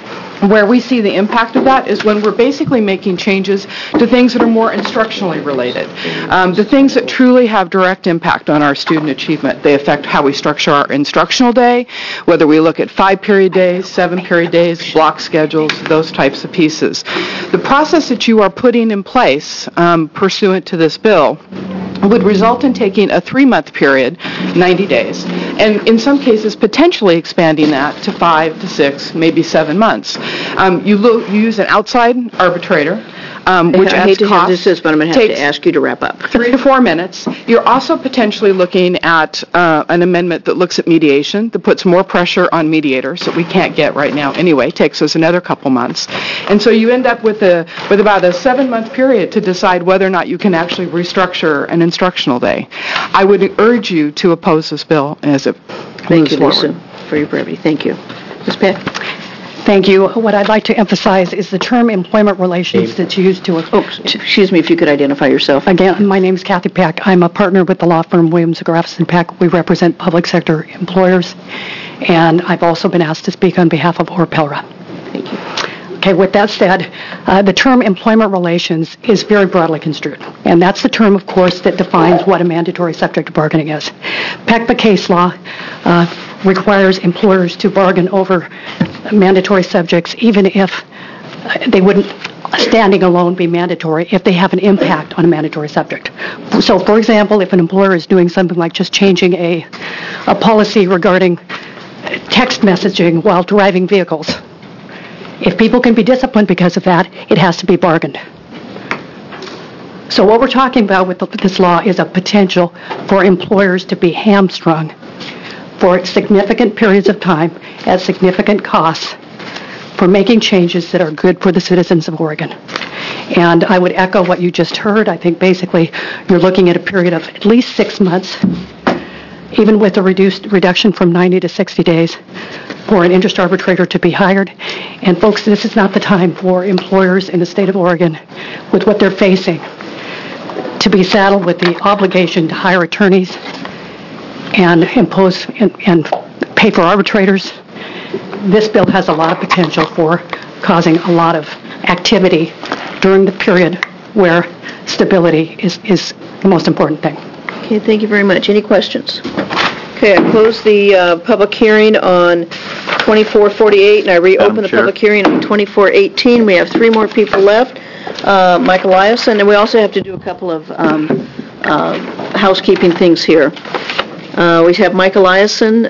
Where we see the impact of that is when we're basically making changes to things that are more instructionally related. The things that truly have direct impact on our student achievement. They affect how we structure our instructional day, whether we look at 5-period days, 7-period days, block schedules, those types of pieces. The process that you are putting in place pursuant to this bill would result in taking a 3-month period, 90 days, and in some cases potentially expanding that to 5 to 6, maybe 7 months. You use an outside arbitrator, which I hate to have cost. this, but I'm going to have to ask you to wrap up. 3 to 4 minutes. You're also potentially looking at an amendment that looks at mediation, that puts more pressure on mediators that we can't get right now anyway, takes us another couple months. And so you end up with about a 7-month period to decide whether or not you can actually restructure an instructional day. I would urge you to oppose this bill as it moves forward. Thank you, Lisa, for your brevity. Thank you. Ms. Peck? Thank you. What I'd like to emphasize is the term employment relations that's used to... excuse me, if you could identify yourself. Again, my name is Kathy Peck. I'm a partner with the law firm Williams & Grafson Peck. We represent public sector employers, and I've also been asked to speak on behalf of Orpelra. Thank you. Okay, with that said, the term employment relations is very broadly construed, and that's the term, of course, that defines what a mandatory subject of bargaining is. PECPA case law requires employers to bargain over mandatory subjects, even if they wouldn't, standing alone, be mandatory if they have an impact on a mandatory subject. So, for example, if an employer is doing something like just changing a policy regarding text messaging while driving vehicles, if people can be disciplined because of that, it has to be bargained. So what we're talking about with this law is a potential for employers to be hamstrung for significant periods of time at significant costs for making changes that are good for the citizens of Oregon. And I would echo what you just heard. I think basically you're looking at a period of at least 6 months, even with a reduction from 90 to 60 days, for an interest arbitrator to be hired. And folks, this is not the time for employers in the state of Oregon, with what they're facing, to be saddled with the obligation to hire attorneys and impose and pay for arbitrators. This bill has a lot of potential for causing a lot of activity during the period where stability is the most important thing. Okay, thank you very much. Any questions? Okay, I close the public hearing on 2448, and I reopen the public hearing on 2418. We have 3 more people left. Mike Eliason, and we also have to do a couple of housekeeping things here. We have Mike Eliason.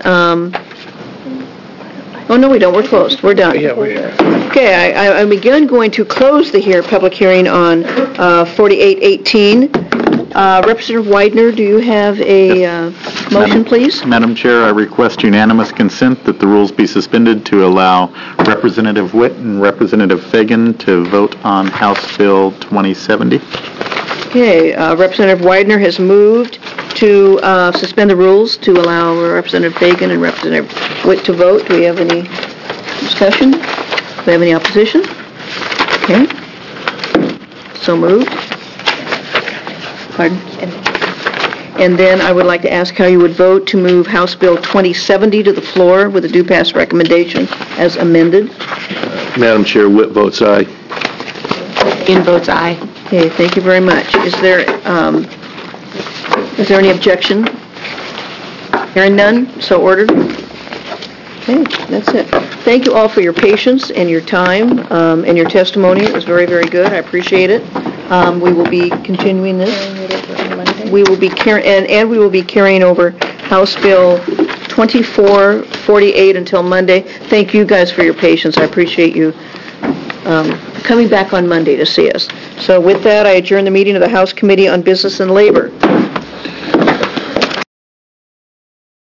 Oh, no, we don't. We're closed. We're done. Yeah, okay, I'm again going to close the public hearing on 4818. Representative Widener, do you have a motion, please? Madam Chair, I request unanimous consent that the rules be suspended to allow Representative Witt and Representative Fagan to vote on House Bill 2070. Okay, Representative Widener has moved to suspend the rules to allow Representative Fagan and Representative Witt to vote. Do we have any discussion? Do we have any opposition? Okay. So moved. Pardon? And then I would like to ask how you would vote to move House Bill 2070 to the floor with a due pass recommendation as amended. Madam Chair, Witt votes aye. Fagan votes aye. Okay, thank you very much. Is there any objection? Hearing none, so ordered. Okay, that's it. Thank you all for your patience and your time and your testimony. It was very, very good. I appreciate it. We will be continuing this. We will be we will be carrying over House Bill 2448 until Monday. Thank you guys for your patience. I appreciate you coming back on Monday to see us. So with that, I adjourn the meeting of the House Committee on Business and Labor.